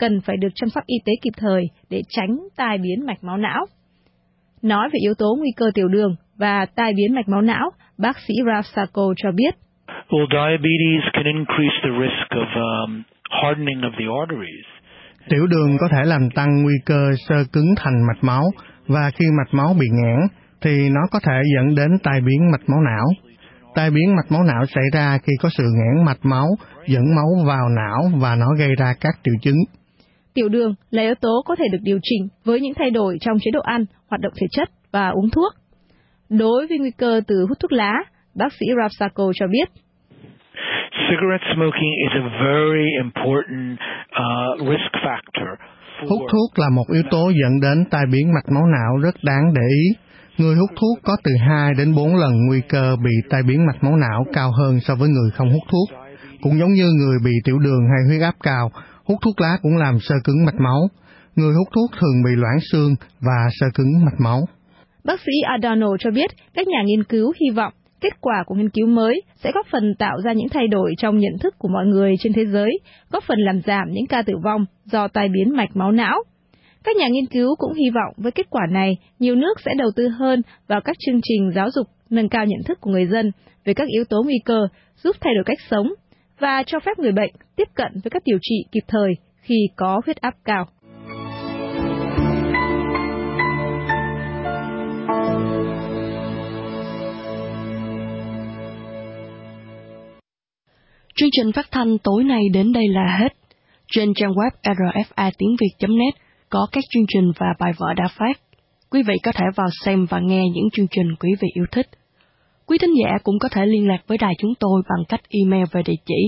cần phải được chăm sóc y tế kịp thời để tránh tai biến mạch máu não. Nói về yếu tố nguy cơ tiểu đường và tai biến mạch máu não, bác sĩ Ralph Sacco cho biết. Well, diabetes can increase the risk of hardening of the arteries. Tiểu đường có thể làm tăng nguy cơ xơ cứng thành mạch máu, và khi mạch máu bị nghẽn thì nó có thể dẫn đến tai biến mạch máu não. Tai biến mạch máu não xảy ra khi có sự nghẽn mạch máu dẫn máu vào não và nó gây ra các triệu chứng. Tiểu đường là yếu tố có thể được điều chỉnh với những thay đổi trong chế độ ăn, hoạt động thể chất và uống thuốc. Đối với nguy cơ từ hút thuốc lá, bác sĩ Ralph Sacco cho biết. Cigarette smoking is a very important risk factor. Hút thuốc là một yếu tố dẫn đến tai biến mạch máu não rất đáng để ý. Người hút thuốc có từ 2 đến 4 lần nguy cơ bị tai biến mạch máu não cao hơn so với người không hút thuốc. Cũng giống như người bị tiểu đường hay huyết áp cao, hút thuốc lá cũng làm xơ cứng mạch máu. Người hút thuốc thường bị loãng xương và xơ cứng mạch máu. Bác sĩ Adorno cho biết các nhà nghiên cứu hy vọng kết quả của nghiên cứu mới sẽ góp phần tạo ra những thay đổi trong nhận thức của mọi người trên thế giới, góp phần làm giảm những ca tử vong do tai biến mạch máu não. Các nhà nghiên cứu cũng hy vọng với kết quả này, nhiều nước sẽ đầu tư hơn vào các chương trình giáo dục nâng cao nhận thức của người dân về các yếu tố nguy cơ, giúp thay đổi cách sống và cho phép người bệnh tiếp cận với các điều trị kịp thời khi có huyết áp cao. Chương trình phát thanh tối nay đến đây là hết. Trên trang web rfa.tiếng.việt.net có các chương trình và bài vở đã phát. Quý vị có thể vào xem và nghe những chương trình quý vị yêu thích. Quý thính giả cũng có thể liên lạc với đài chúng tôi bằng cách email về địa chỉ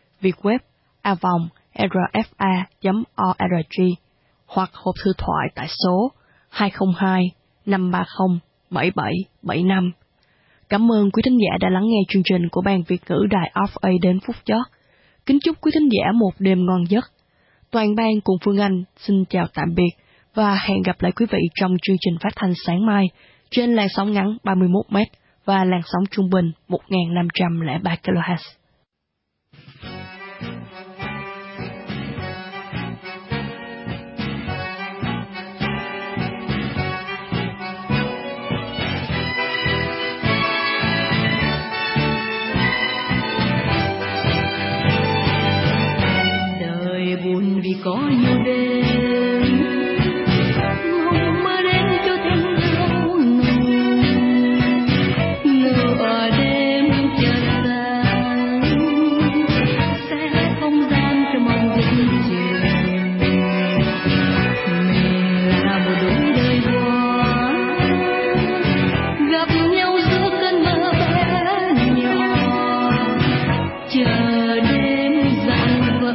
vietweb@rfa.org hoặc hộp thư thoại tại số 202 530 7775. Cảm ơn quý thính giả đã lắng nghe chương trình của Ban Việt ngữ Đài RFA đến phút chót. Kính chúc quý thính giả một đêm ngon giấc. Toàn ban cùng Phương Anh xin chào tạm biệt và hẹn gặp lại quý vị trong chương trình phát thanh sáng mai trên làn sóng ngắn 31m và làn sóng trung bình 1503 kHz. Buồn vì có nhiều đêm mong mơ đến cho thêm dấu nồng nửa đêm chợt sáng sẽ không gian cho mong ước chiều mình là một đôi đời hoa gặp nhau giữa cơn mơ bé nhỏ chờ đêm rạng vỡ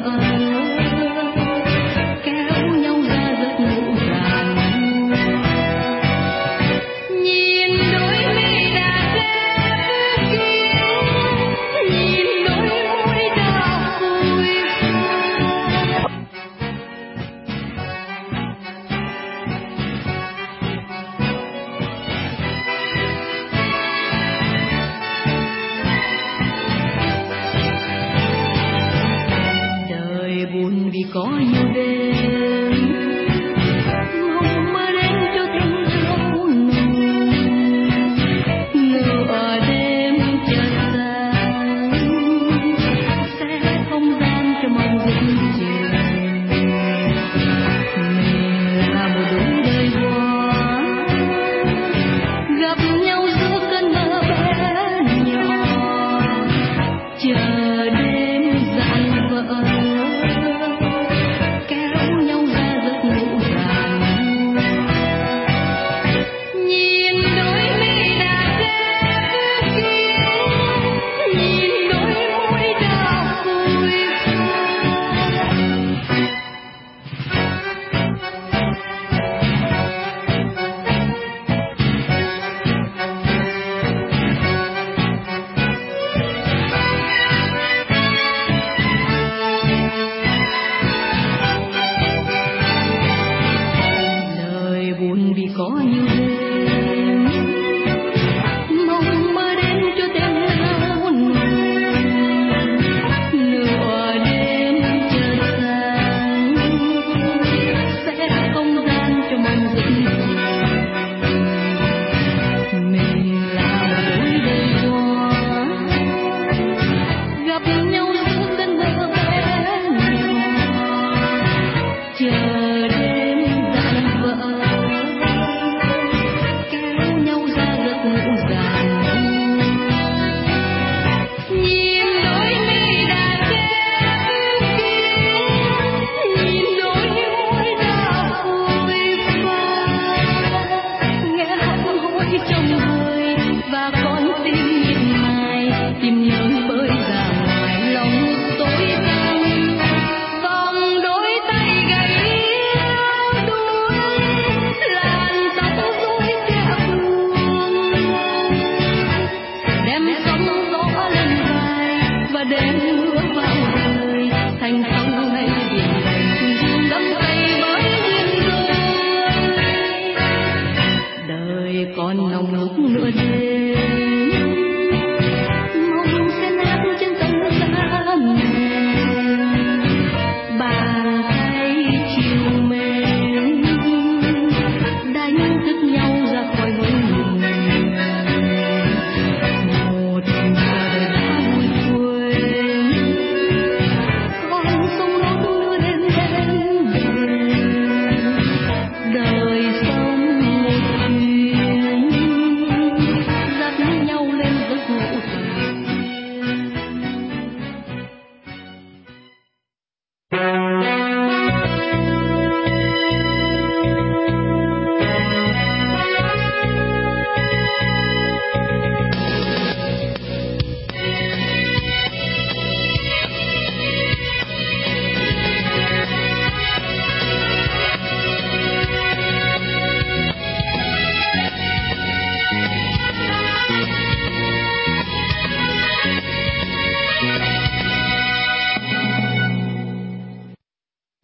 có nhiều đêm mong mơ đến cho thêm dấu nồng nửa đêm chợt sáng sẽ không gian cho mong ước chiều mình là một đôi đời hoa gặp nhau giữa cơn mơ bé nhỏ chờ đêm rạng vỡ nhau ra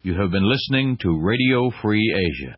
You have been listening to Radio Free Asia.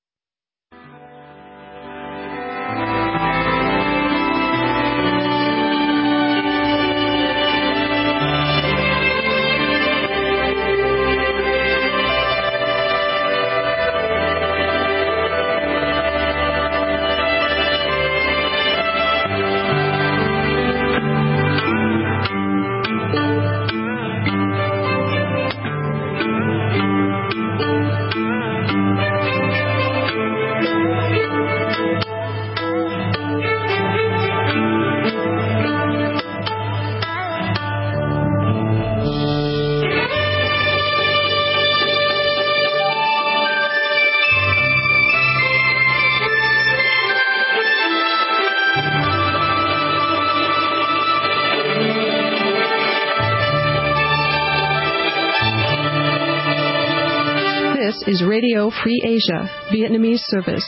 This is Radio Free Asia, Vietnamese service.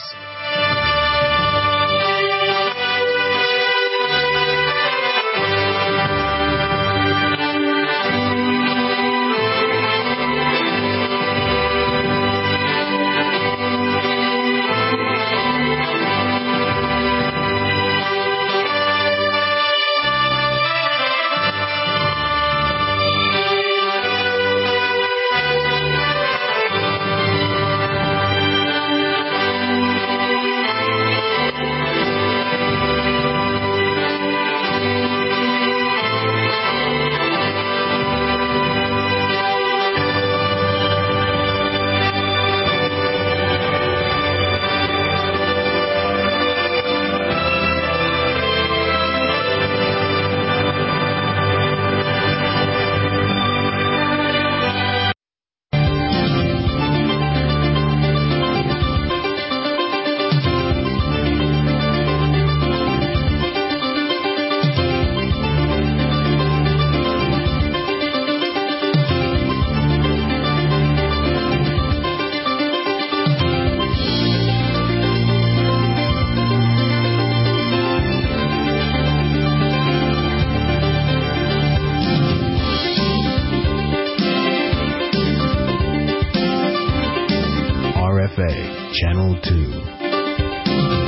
Channel 2.